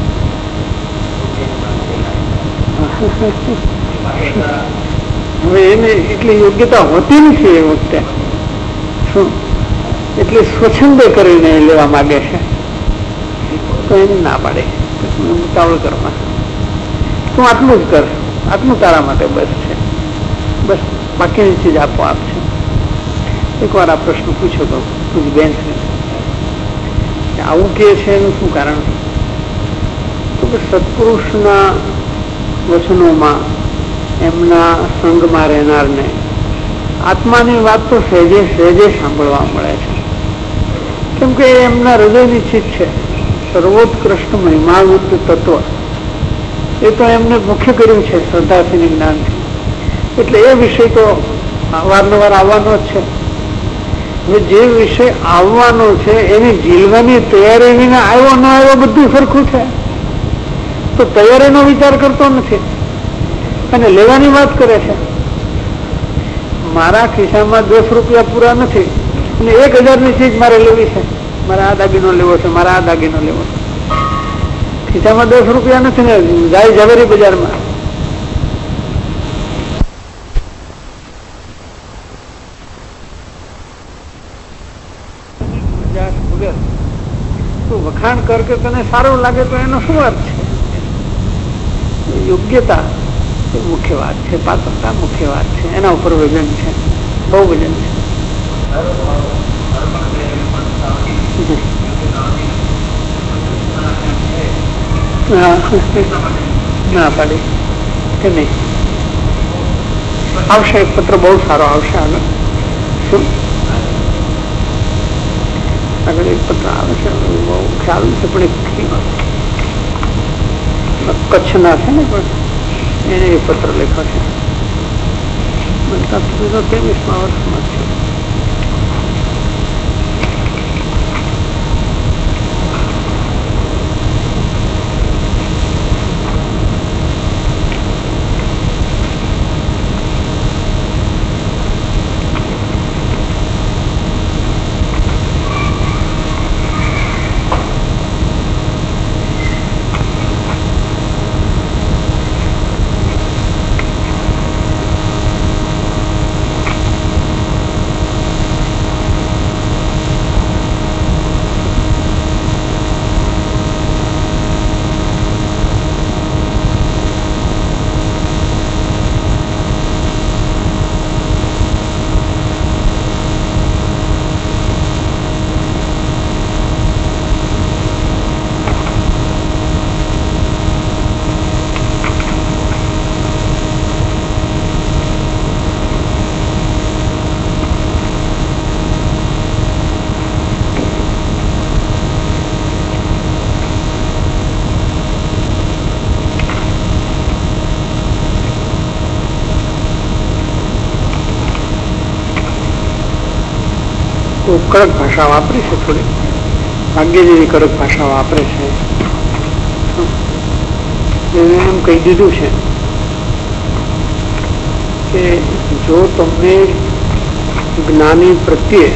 હવે એને એટલી યોગ્યતા હોતી નથી એ વખતે. શું એટલે સ્વચ્છંદે કરીને લેવા માંગે છે તો એને ના પાડે ઉતાવળ કરવા. તું આટલું જ કર, આટલું તારા માટે બસ છે, બસ બાકીની ચીજ આપોઆપ છે. એકવાર આ પ્રશ્ન પૂછ્યો તો તું બેન છે આવું કે છે એનું શું કારણ? તો કે સત્પુરુષના વચનોમાં એમના સંગમાં રહેનારને આત્માની વાત તો સહેજે સહેજે સાંભળવા મળે છે. કેમ કે એમના હૃદયની ચીજ છે, સર્વોત્કૃષ્ટ મહિમાયુક્ત તત્વ. એ તો એમને મુખ્ય કર્યું છે શ્રદ્ધાથી જ્ઞાનથી. એટલે એ વિષય તો વારંવાર આવવાનો જ છે. હવે જે વિષય આવવાનો છે એની જીલવાની તૈયારી વિના આવ્યો ન આવ્યો બધું સરખું છે. તો તૈયારીનો વિચાર કરતો નથી અને લેવાની વાત કરે છે. મારા ખિસ્સામાં દસ રૂપિયા પૂરા નથી અને એક હજાર ની ચીજ મારે લેવી છે. મારે આ દાગીનો લેવો છે, મારે આ દાગીનો લેવો છે. ખિસ્સામાં દસ રૂપિયા નથી ને જાય ઝવેરી બજારમાં. તું વખાણ કર કે તને સારું લાગે તો એનો શું અર્થ છે? યોગ્યતા એ મુખ્ય વાત છે, પાત્રતા મુખ્ય વાત છે. એના ઉપર વજન છે, બહુ વજન છે. ના પાડી કે નહીં? આવશે એક પત્ર બહુ સારો આવશે આગળ. શું આગળ એક પત્ર આવે છે બહુ ખ્યાલ નથી પણ કચ્છના છે ને પણ એને એ પત્ર લખ્યો છે. બનતા તો ત્રેવીસમા વર્ષમાં છે. કડક ભાષા વાપરી છે, થોડી ભાગ્ય જેવી કડક ભાષા વાપરે છે. એમ કહી દીધું છે કે જો તમને જ્ઞાની પ્રત્યે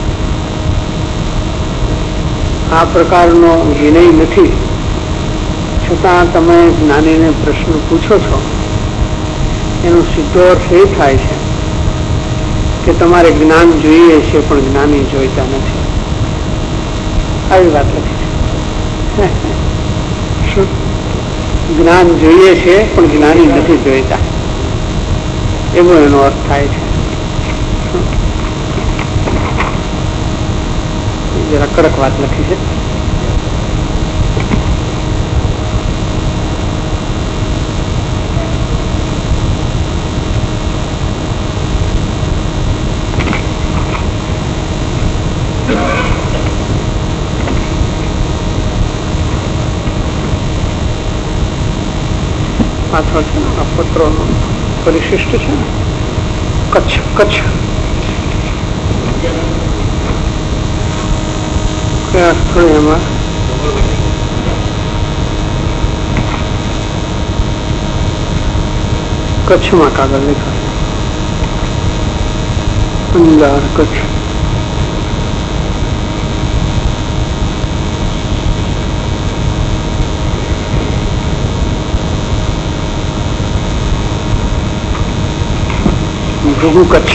આ પ્રકારનો વિનય નથી, છતાં તમે જ્ઞાનીને પ્રશ્ન પૂછો છો, એનો સીધો અર્થ એ થાય છે કે તમારે જ્ઞાન જોઈએ છે પણ જ્ઞાની જોઈતા નથી. આવી વાત લખી છે. શું જ્ઞાન જોઈએ છે પણ જ્ઞાની નથી જોઈતા, એવો એનો અર્થ થાય છે. જરા કડક વાત લખી છે. પાછળ છે ને આ પત્રોનો પરિશિષ્ટ છે ને, કચ્છ કચ્છ કયા સ્થળે એમાં કચ્છમાં કાગળ લખાશે, અંજાર કચ્છ. ભૃગુ કચ્છ.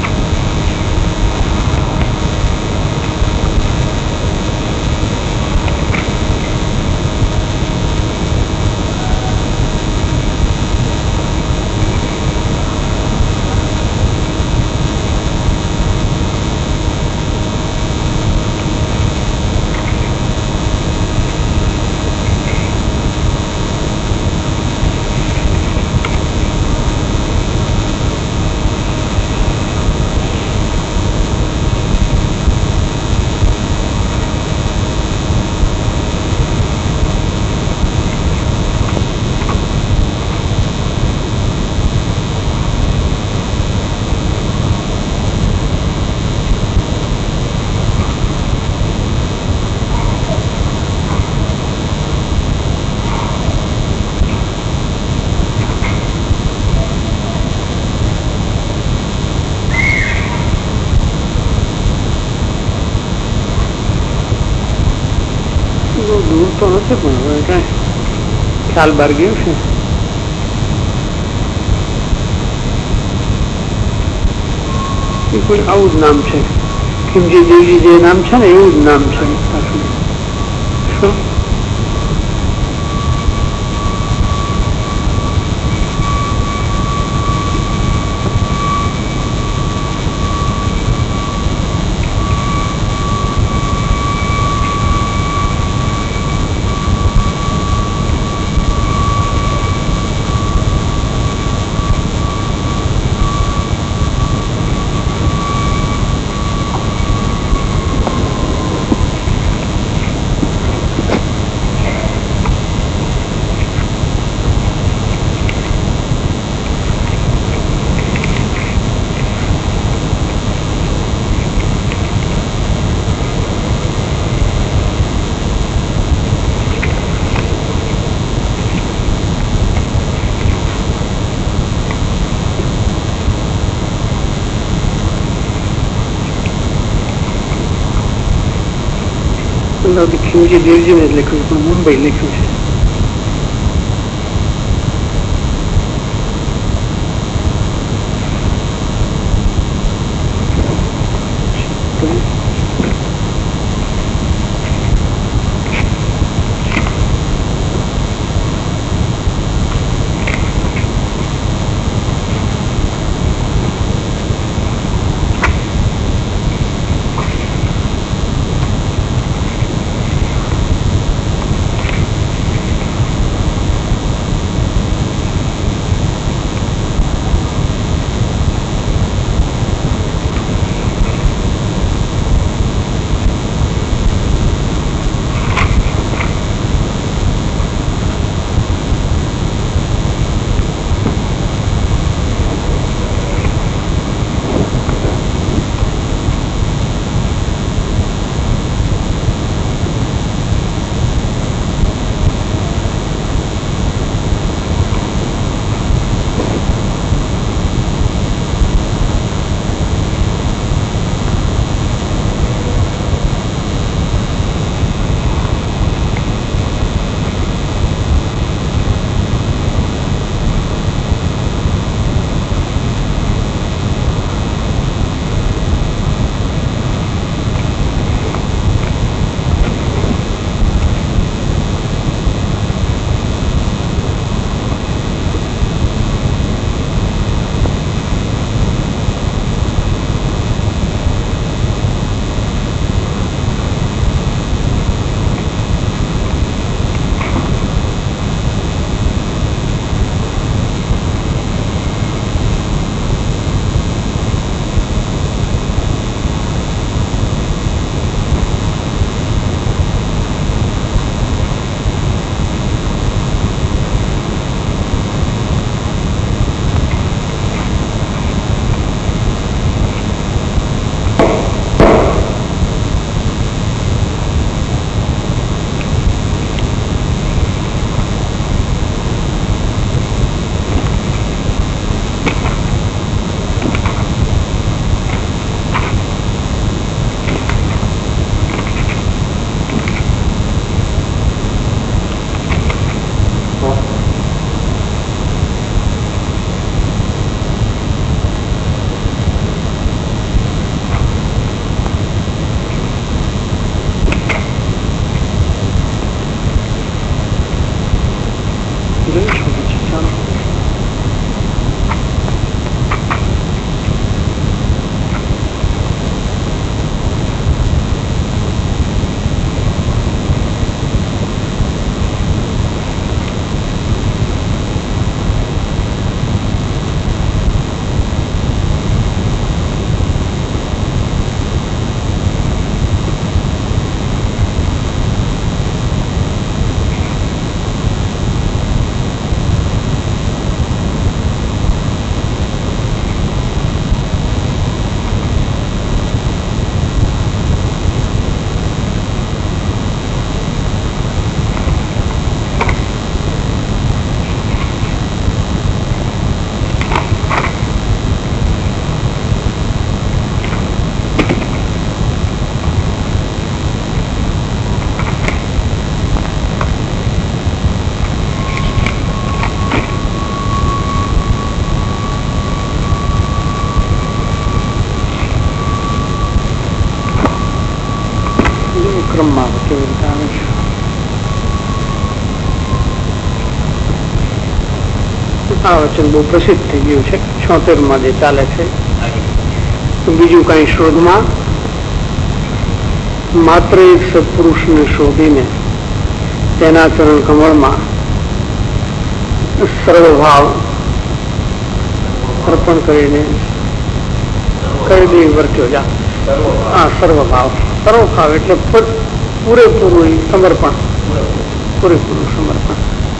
દૂર તો નથી પણ હવે કઈ ખ્યાલ બહાર ગયું છે. એ કોઈ આવું જ નામ છે, ખીમજી દેવજી જે નામ છે ને એવું જ નામ છે. શું ખીમજી દેવજીને જ લખ્યું પણ મુંબઈ લખ્યું છે. ક્રમમાં કેવી રીતે આવે છે. આ વચન બહુ પ્રસિદ્ધ થઈ ગયું છે, છોતેર માં જે ચાલે છે. બીજું કઈ શોધમાં માત્ર એક સત્પુરુષને શોધીને તેના ચરણ કમળમાં સર્વભાવ અર્પણ કરીને કઈ દે વર્ત્યો જા. હા, સર્વભાવ સર્વભાવ એટલે પૂરેપૂરું સમર્પણ, પૂરેપૂરું સમર્પણ.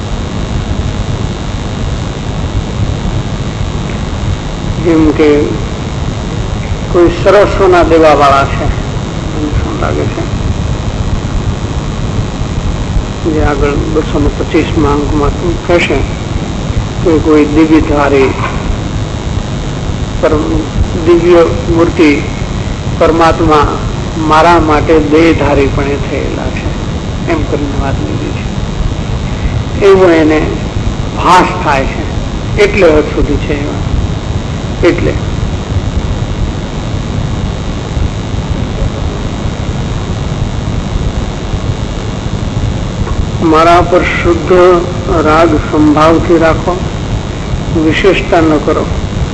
જેમ કે કોઈ સરસોના દેવા વાળા છે, શું લાગે છે, જે આગળ બસો ને પચીસ માં અંકમાં કહેશે કે કોઈ દિવ્યધારી દિવ્ય મૂર્તિ પરમાત્મા મારા માટે દેહધારીપણે થયેલા છે એમ કરીને વાત લીધી છે. એવું એને ભાસ થાય છે એટલે હદ સુધી છે એવા. એટલે મારા પર શુદ્ધ રાગ સંભાવથી રાખો, વિશેષતા ન કરો.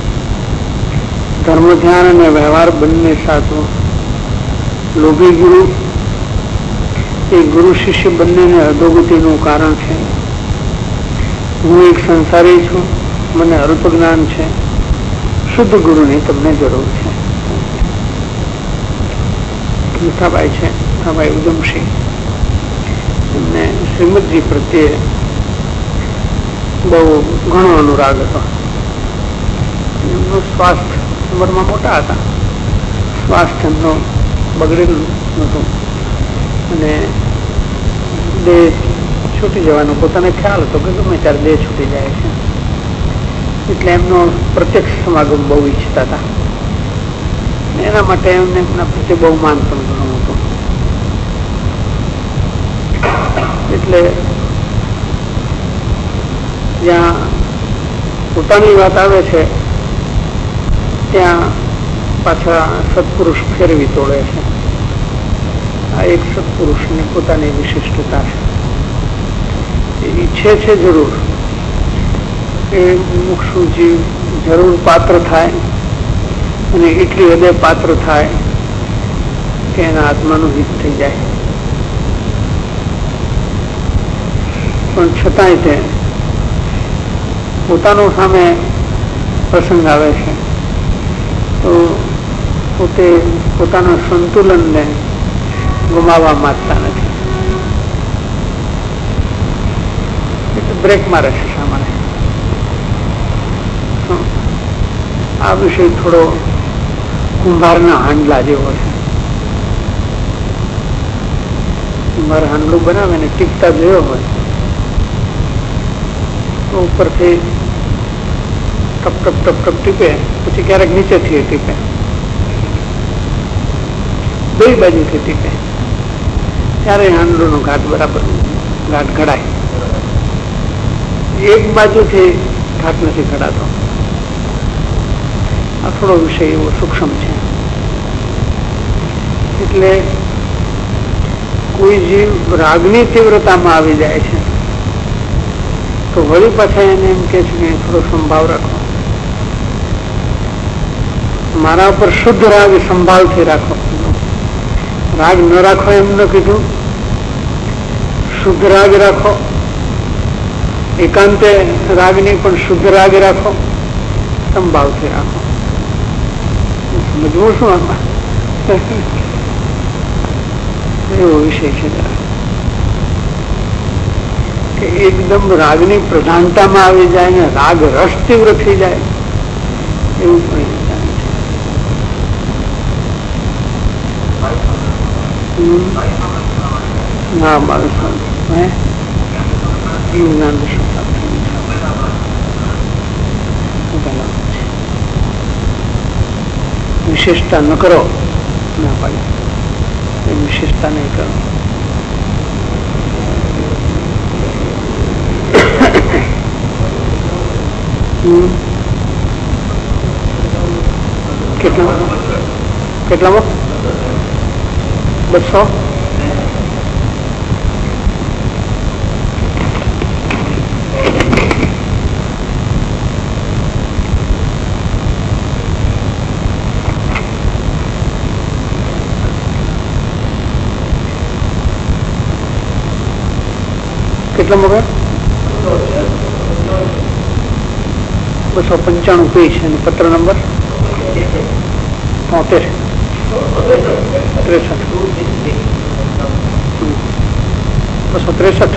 ધર્મ ધ્યાન અને વ્યવહાર બંને સાચવો. લોભી ગુરુ એ ગુરુ શિષ્ય બંનેને અધોગતિનું કારણ છે. હું એક સંસારી છું, મને અલ્પ જ્ઞાન છે, શુદ્ધ ગુરુની તમને જરૂર છે. મીઠાભાઈ છે, મીઠાભાઈ ઉદમસિંહ, એમને શ્રીમદજી પ્રત્યે બહુ ઘણો અનુરાગ હતો. એમનું સ્વાસ્થ્ય ઉંમરમાં મોટા હતા, સ્વાસ્થ્ય એમનું બગડેલું નહોતું અને દેહ છૂટી જવાનો પોતાને ખ્યાલ હતો કે ગમે ત્યારે દેહ છૂટી જાય છે. એટલે એમનો પ્રત્યક્ષ સમાગમ બહુ ઈચ્છતા હતા. એના માટે એમને એમના પ્રત્યે બહુ માન પણ ઘણું હતું. એટલે જ્યાં પોતાની વાત આવે છે ત્યાં પાછા સત્પુરુષ ફેરવી તોડે છે. આ એક સત્પુરુષની પોતાની વિશિષ્ટતા છે. એ ઈચ્છે છે જરૂર એ મુક્ષુ જીવ જરૂર પાત્ર થાય અને એટલી હદે પાત્ર થાય કે એના આત્માનું હિત થઈ જાય. પણ છતાંય તે પોતાનો સામે પ્રસંગ આવે છે તો પોતે પોતાના સંતુલનને ગુમાવવા માંગતા નથી. એટલે બ્રેક મારે છે સામાન્ય. આ વિષય થોડો કુંભારના હાંડલા જેવો છે. કુંભાર હાંડલું બનાવે ને ટીકતા જોયો હોય તો ઉપરથી ટપ ટપ ટપ ટપ ટીપે, પછી ક્યારેક નીચેથી ટીપે, બે બાજુથી ટીપે, ત્યારે હાંડલું નો ઘાટ બરાબર ઘાટ ઘડાય. એક બાજુથી ઘાટ નથી ઘડાતો. આ થોડો વિષય એવો સૂક્ષ્મ છે. એટલે કોઈ જીવ રાગની તીવ્રતામાં આવી જાય છે તો વળી પાછા એને એમ કે છે કે થોડો સંભાવ રાખો. મારા પર શુદ્ધ રાગ સંભાવથી રાખો. રાગ ન રાખો એમ ન કીધું, શુદ્ધ રાગ રાખો. એકાંતે રાગ નહીં પણ શુદ્ધ રાગ રાખો, સંભાવથી રાખો. સમજવું શું આમાં એવો વિષય છે જરા કે એકદમ રાગની પ્રધાનતામાં આવી જાય ને રાગ રસ તીવ્ર થઈ જાય એવું પણ ના મારું હે વિશેષતા ન કરો ના પાડી, વિશેષતા નહીં કરો. કેટલા કેટલામાં બસો કેટલા મગર બસો પંચાણું પેજ અને પત્ર નંબર તોતેર ત્રેસઠ બસો ત્રેસઠ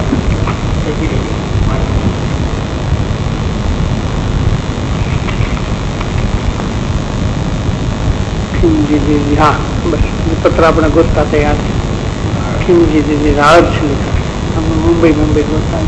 ખીમજી દીદી હા બસ પત્ર આપણે ગોતતા તૈયાર છે. ખીમજી દીદી રાળ જ છે મુંબઈ મુંબઈ ગોતા.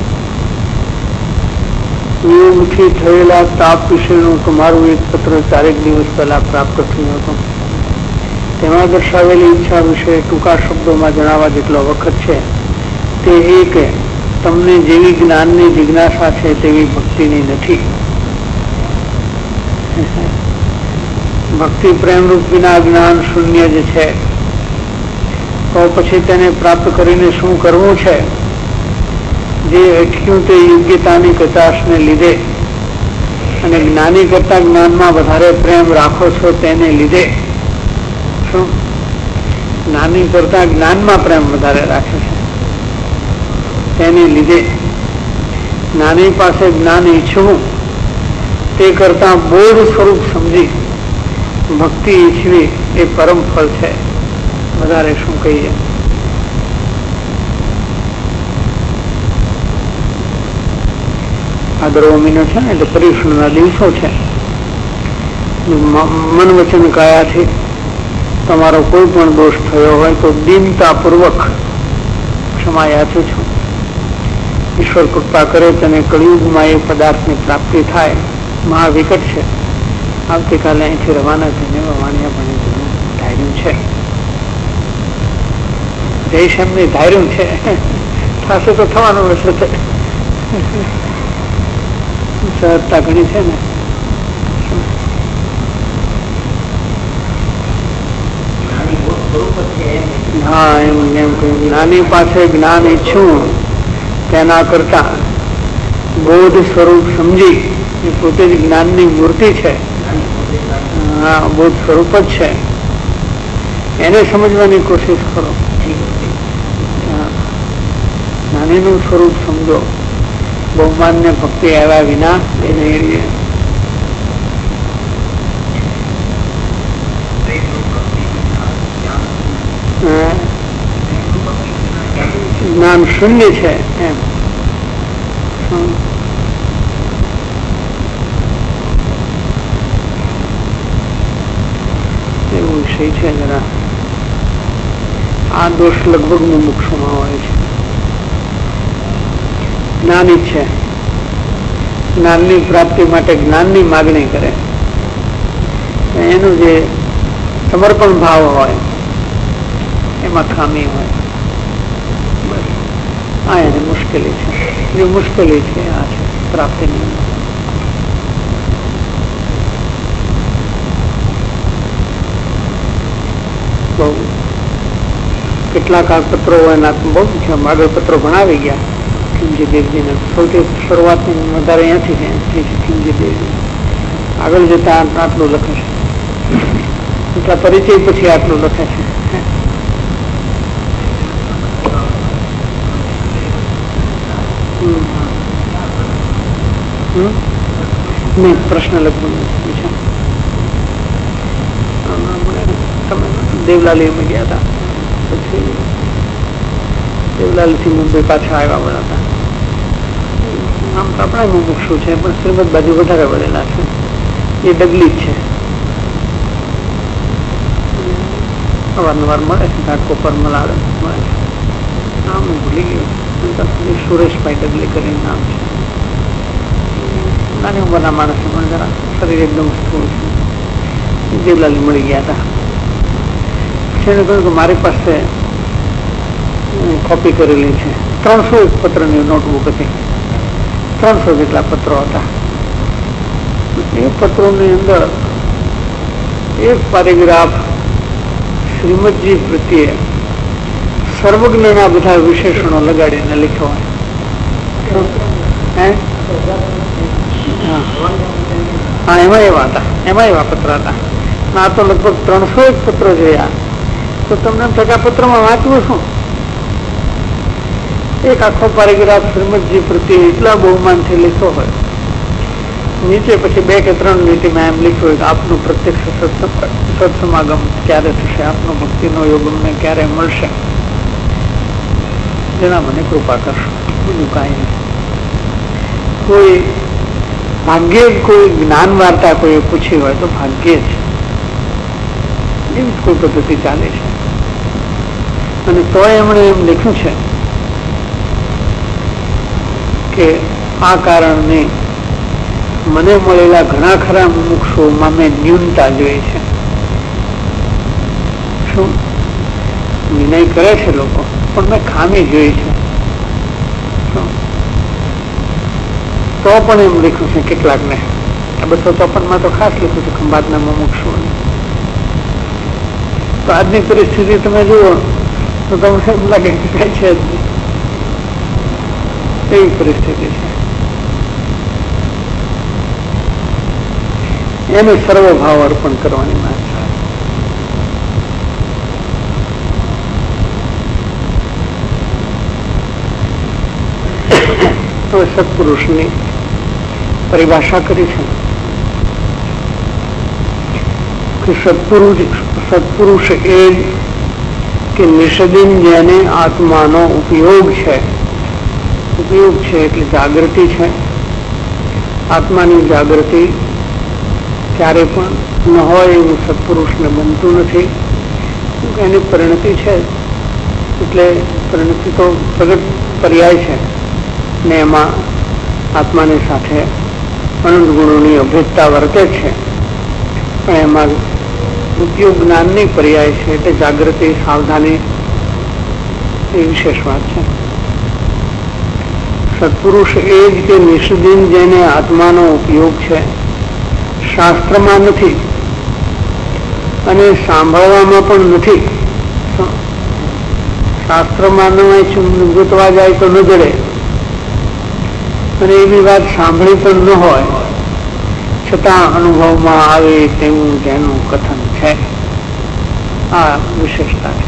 યોગથી થયેલા તાપ વિશેનું મારું એક પત્ર ચારેક દિવસ પહેલા પ્રાપ્ત થયું હતું. તેમાં દર્શાવેલી ઈચ્છા વિશે ટૂંકા શબ્દોમાં જણાવવા જેટલો વખત છે તે એ કે તમને જેવી જ્ઞાનની જિજ્ઞાસા છે તેવી ભક્તિની નથી. ભક્તિ પ્રેમરૂપ વિના જ્ઞાન શૂન્ય જ છે. તો પછી તેને પ્રાપ્ત કરીને શું કરવું છે? જે અટક્યું તે યોગ્યતાની કચાશને લીધે અને જ્ઞાની કરતા જ્ઞાનમાં વધારે પ્રેમ રાખો છો તેને લીધે. શું? જ્ઞાની કરતા જ્ઞાનમાં પ્રેમ વધારે રાખે છે તેને લીધે જ્ઞાની પાસે જ્ઞાન ઈચ્છવું તે કરતા બોધ સ્વરૂપ સમજી ભક્તિ ઈચ્છવી એ પરમ ફળ છે. વધારે શું કહીએ? ભાદરવો મહિનો છે ને એટલે પર્યુષણના દિવસો છે. મન વચન કાયાથી તમારો કોઈ પણ દોષ થયો હોય તો દીનતાપૂર્વક ક્ષમા યાચું છું. ઈશ્વર કૃપા કરે તેને કળિયુગમાં એ પદાર્થની પ્રાપ્તિ થાય. મહાવિકટ છે. આવતીકાલે અહીંથી રવાના થઈને વાણિયા પણ ધાર્યું છે. જઈશ એમની ધાર્યું છે. થશે તો થવાનું હશે. સહજતા ઘણી છે ને. હા એમ એમ કહ્યું જ્ઞાની પાસે જ્ઞાન ઈચ્છું તેના કરતા બોધ સ્વરૂપ સમજી એ પોતે જ જ્ઞાનની મૂર્તિ છે. હા બોધ સ્વરૂપ જ છે એને સમજવાની કોશિશ કરો. જ્ઞાનીનું સ્વરૂપ સમજો. બહુમાન્ય ભક્તિ આવ્યા વિના એ નહીં રહીએ. જ્ઞાન શૂન્ય છે એમ. એવું વિષય છે જરા. આ દોષ લગભગ મુમુક્ષુમાં હોય છે. જ્ઞાની છે, જ્ઞાનની પ્રાપ્તિ માટે જ્ઞાનની માગણી કરે, એનું જે સમર્પણ ભાવ હોય એમાં ખામી હોય. બસ આ એને મુશ્કેલી છે. જે મુશ્કેલી છે આ છે પ્રાપ્તિની. બહુ કેટલાક આ પત્રો એના બહુ છે. આગળ પત્રો ભણાવી ગયા ખીમજી દેવજીને. સૌથી શરૂઆતની વધારે અહીંયાથી છે ખીમજી દેવજી. આગળ જતા આટલું લખે છે. એટલા પરિચય પછી આટલું લખે છે. નહીં પ્રશ્ન લખવું નથી. તમે દેવલાલી અમે ગયા હતા પછી દેવલાલ થી મુંબઈ પાછા આવ્યા વળા હતા. આમ તો આપણા મુમુક્ષુ છે પણ શ્રીમદ બાજુ વધારે વળેલા છે. એ ડગલી જ છે. અવારનવાર મળે છે. ઘાટકો પર મલાડે મળે છે. નામ હું ભૂલી ગયું. સુરેશભાઈ ડગલી કરીને નામ છે. નાની ઉંમરના માણસ પણ જરા શરીર એકદમ સ્થૂળ છે. દેવલાલી મળી ગયા હતા. પછી એને કહ્યું કે મારી પાસે કોપી કરેલી છે. ત્રણસો એક પત્રની નોટબુક હતી. ત્રણસો જેટલા પત્રો હતા. એ પત્રોની અંદર એક પેરેગ્રાફ શ્રીમદજી પ્રત્યે સર્વજ્ઞના બધા વિશેષણો લગાડીને લખ્યો હોય. હા એમાં એવા હતા. એમાં એવા પત્ર હતા. આ તો લગભગ ત્રણસો એક પત્રો જોયા. તો તમને ટકા પત્રમાં વાંચવું શું? એક આખો પેરેગ્રાફ શ્રીમદજી પ્રત્યે એટલા બહુમાનથી લખ્યો હોય. નીચે પછી બે કે ત્રણ લીટીમાં એમ લખ્યું હોય કે આપનું પ્રત્યક્ષ સત્સમાગમ ક્યારે થશે, આપનો ભક્તિનો યોગ અમને ક્યારે મળશે, જેના મને કૃપા કરશો. બીજું કાંઈ નહીં. કોઈ ભાગ્યે જ કોઈ જ્ઞાન વાર્તા કોઈ પૂછી હોય તો ભાગ્યે જ એવી કોઈ પદ્ધતિ ચાલે છે. અને તો એમણે એમ લખ્યું છે કે આ કારણને મને મળેલા ઘણા ખરા મુમુક્ષુઓમાં મેં ન્યૂનતા જોઈ છે. શું વિનય કરે છે લોકો, પણ મેં ખામી જોઈ છે. તો પણ એમ લખ્યું છે કેટલાકને, આ બસો ચોપન માં તો ખાસ લખ્યું છે ખંભાતના મુમુક્ષુઓને. તો આજની પરિસ્થિતિ તમે જુઓ તો તમને એમ લાગે કે કઈ છે જ નહીં, એવી પરિસ્થિતિ છે. એને સર્વ ભાવ અર્પણ કરવાની વાત છે. હવે સત્પુરુષની પરિભાષા કરી છે કે સત્પુરુષ સત્પુરુષ એ જ કે નિષદિન જેને આત્માનો ઉપયોગ છે. ઉપયોગ છે એટલે જાગૃતિ છે. આત્માની જાગૃતિ ક્યારે પણ ન હોય એવું સત્પુરુષને બનતું નથી. એની પરિણતિ છે એટલે પરિણતિ તો પ્રગટ પર્યાય છે ને એમાં આત્માની સાથે અનંત ગુણોની અભેદતા વર્તે છે, પણ એમાં ઉપયોગ જ્ઞાનની પર્યાય છે એટલે જાગૃતિ સાવધાની એ વિશેષ વાત છે. સત્પુરુષ એ જ કે નિષદિન જેને આત્માનો ઉપયોગ છે, શાસ્ત્રમાં નથી અને સાંભળવામાં પણ નથી. શાસ્ત્રમાં ન ગોતવા જાય તો ન જડે, અને એવી વાત સાંભળી પણ ન હોય છતાં અનુભવમાં આવે તેવું જેનું કથન છે, આ વિશેષતા છે.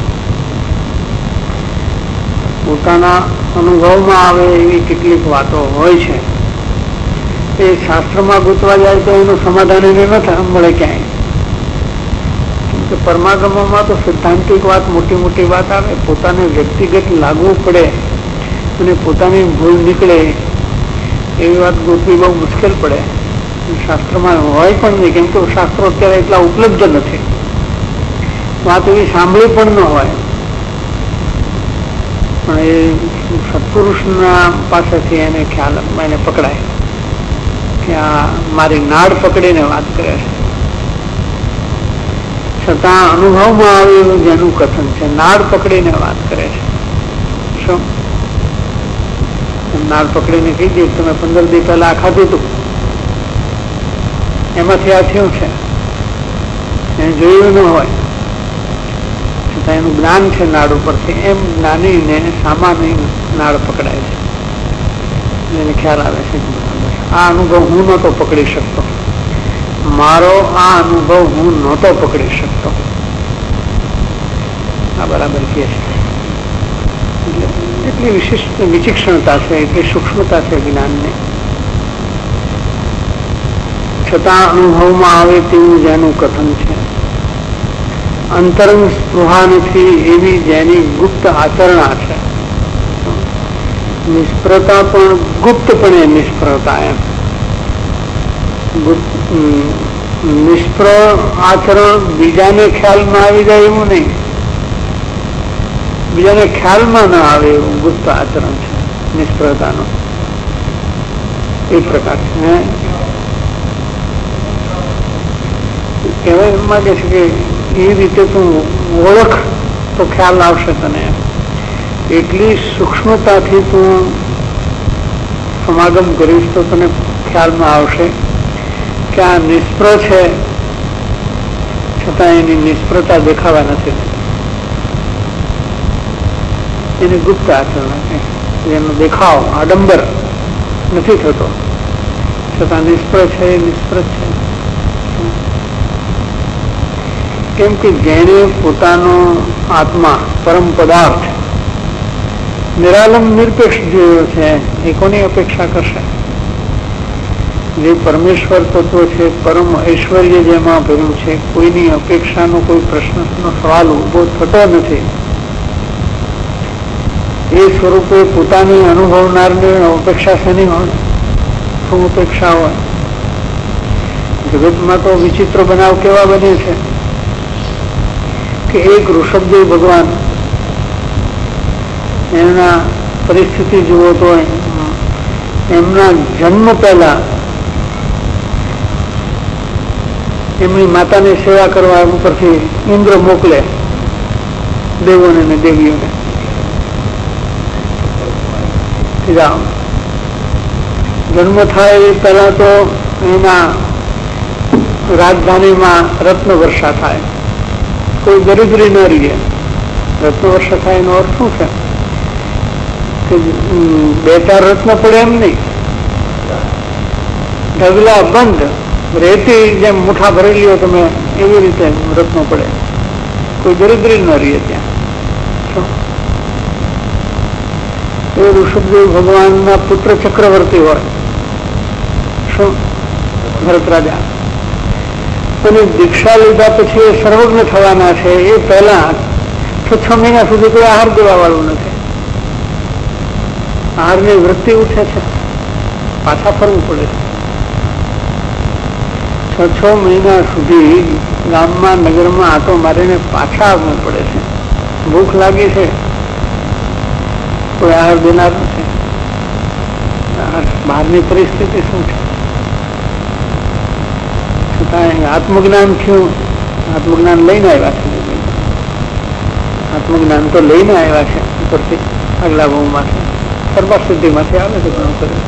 પોતાના અનુભવમાં આવે એવી કેટલીક વાતો હોય છે, એ શાસ્ત્રમાં ગોતવા જાય તો એનું સમાધાન એને ન મળે ક્યાંય. કેમ કે પરમાગમોમાં તો સિદ્ધાંતિક વાત, મોટી મોટી વાત આવે, પોતાને વ્યક્તિગત લાગવું પડે અને પોતાની ભૂલ નીકળે એવી વાત ગોતવી બહુ મુશ્કેલ પડે. શાસ્ત્રમાં હોય પણ નહીં, કેમ કે શાસ્ત્રો અત્યારે એટલા ઉપલબ્ધ નથી. વાત એવી સાંભળી પણ ન હોય, પણ એ સત્પુરુષના પાસેથી એને ખ્યાલ એને પકડાય કે આ મારી નાડ પકડીને વાત કરે છે, છતાં અનુભવમાં આવે એવું જેનું કથન છે. નાડ પકડીને વાત કરે છે. શું નાળ પકડીને કહી દે તમે પંદર દિવસ પહેલા આ ખાધું હતું, એમાંથી આ થયું છે, એને જોયું ન હોય છતાં એનું જ્ઞાન છે નાળ ઉપરથી, એમ જ્ઞાનીને સામાન્ય નાળ પકડાય છે. એને ખ્યાલ આવે છે આ અનુભવ હું નહોતો પકડી શકતો, મારો આ અનુભવ હું નહોતો પકડી શકતો. આ બરાબર કહે છે. એટલી વિશિષ્ટ વિચિક્ષણતા છે, એટલી સૂક્ષ્મતા છે જ્ઞાનને, છતાં અનુભવમાં આવે તેવું જેનું કથન છે. અંતરંગ સ્પૃહા નથી એવી જેની ગુપ્ત આચરણા છે. નિષ્ફળતા પણ ગુપ્તપણે નિષ્ફળતા, એમ નિષ્ફળ આચરણ બીજાને ખ્યાલમાં આવી જાય એવું નહીં, બીજાને ખ્યાલમાં ના આવે એવું ગુપ્ત આચરણ છે નિષ્ફળતાનો. એ પ્રકાર છે. કહેવાય એમ માંગે છે કે એ રીતે તું ઓળખ તો ખ્યાલ આવશે તને, એટલી સૂક્ષ્મતાથી તું સમાગમ કરીશ તો તને ખ્યાલમાં આવશે કે આ નિષ્ફળ છે, છતાં એની નિષ્ફળતા દેખાવા નથી. એને ગુપ્ત આચરણ છે, એનો દેખાવ આડંબર નથી થતો, છતાં નિષ્ફળ છે એ નિષ્ફળ છે. કેમ કે જેને પોતાનો આત્મા પરમ પદાર્થ નિરાલંબ નિરપેક્ષ જોયો છે એ કોની અપેક્ષા કરશે? જે પરમેશ્વર તત્વ છે, પરમ ઐશ્વર્ય જેમાં ભર્યું છે, કોઈની અપેક્ષાનો કોઈ પ્રશ્નનો સવાલ ઉભો થતો નથી. એ સ્વરૂપે પોતાની અનુભવનારને અપેક્ષા શેની હોય? શું અપેક્ષા હોય? જગતમાં તો વિચિત્ર બનાવ કેવા બને છે કે એક ઋષભદેવ ભગવાન, એમના પરિસ્થિતિ જુઓ તો એમના જન્મ પહેલા એમની માતાની સેવા કરવા ઉપરથી ઇન્દ્ર મોકલે દેવોને ને દેવીઓને. જન્મ થાય એ પહેલા તો એના રાજધાનીમાં રત્ન વર્ષા થાય, કોઈ દરિદ્રી ન રહીએ. રત્ન વર્ષા થાય એનો અર્થ શું છે કે બે ચાર રત્ન પડે એમ નહીં, ઢગલા બંધ રેતી જેમ મુઠ્ઠા ભરેલી હોય તમે એવી રીતે રત્નો પડે, કોઈ દરિદ્રી ન રહીએ ત્યાં. એ ઋષભદેવ ભગવાનના પુત્ર ચક્રવર્તી હોય શું ભરત રાજા, અને દીક્ષા લીધા પછી એ સર્વજ્ઞ થવાના છે. એ પહેલા છ છ મહિના સુધી કોઈ આહાર દેવા વાળું નથી. આહારની વૃત્તિ ઉઠે છે, પાછા ફરવું પડે છે. છ છ મહિના સુધી ગામમાં નગરમાં આટો મારીને પાછા આવવું પડે છે. ભૂખ લાગી છે, કોઈ આહાર દેનાર નથી. બહારની પરિસ્થિતિ શું છે? છતાં આત્મજ્ઞાન થયું, આત્મજ્ઞાન લઈને આવ્યા છે. આત્મજ્ઞાન તો લઈને આવ્યા છે ઉપરથી, આગલા ભાવમાંથી સર્વસિદ્ધિમાંથી આવે છે ઘણું કરે.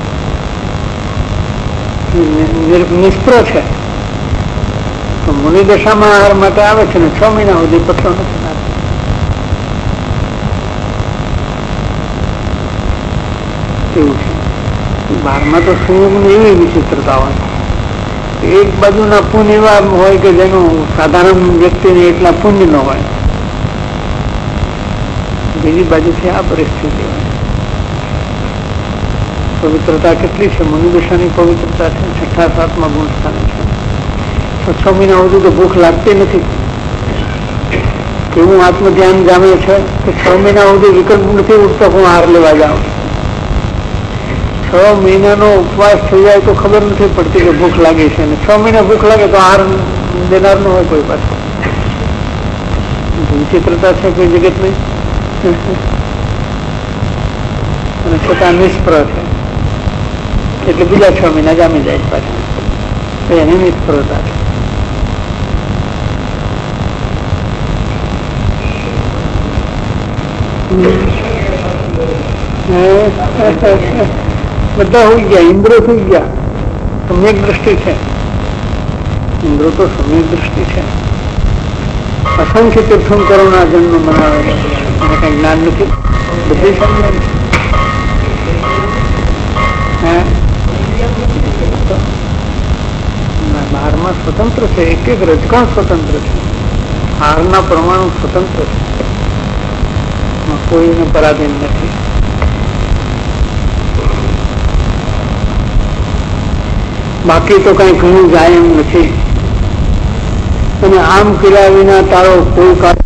નિષ્પ્ર છે તો મુનિદશામાં આહાર માટે આવે છે ને છ મહિના સુધી પથરો નથી નાખતો. એવું છે. બહારમાં તો સંયોગની એવી વિચિત્રતા હોય. એક બાજુના પુણ્ય એવા હોય કે જેનું સાધારણ વ્યક્તિને એટલા પુણ્ય ન હોય, બીજી બાજુથી આ પરિસ્થિતિ હોય. પવિત્રતા કેટલી છે? મુનિદશાની પવિત્રતા છે છઠ્ઠા સાતમા ગુણ સ્થાને છે. છ છ મહિના સુધી તો ભૂખ લાગતી નથી. એવું આત્મધ્યાન જામે છે કે છ મહિના સુધી વિકલ્પ નથી ઉઠતો હું આહાર લેવા જાઉં. છ મહિનાનો ઉપવાસ થઈ જાય તો ખબર નથી પડતી કે ભૂખ લાગી છે, અને છ મહિના ભૂખ લાગે તો આહાર દેનાર ન હોય કોઈ પાસે. વિચિત્રતા છે કોઈ જગત નહીં. અને છતાં નિષ્ફળ છે એટલે બીજા છ મહિના જામી જાય પાછા. એની નિષ્ફળતા છે. બધા હોઈ ગયા, ઇન્દ્રો થઈ ગયા. સમ્યક દ્રષ્ટિ છે, ઇન્દ્રો તો સમ્યક દ્રષ્ટિ છે. અસંખ્ય તીર્થંકરોના જન્મ મનાવે, એને કઈ જ્ઞાન નથી, બધી સમજણ છે. બહારમાં સ્વતંત્ર છે, એક એક રજકણ સ્વતંત્ર છે, હારના પરમાણુ સ્વતંત્ર છે, કોઈને પરાધીન નથી. બાકી તો કઈ ઘણું જાય એમ નથી. અને આમ કર્યા વિના તારો કોઈ કાર્ય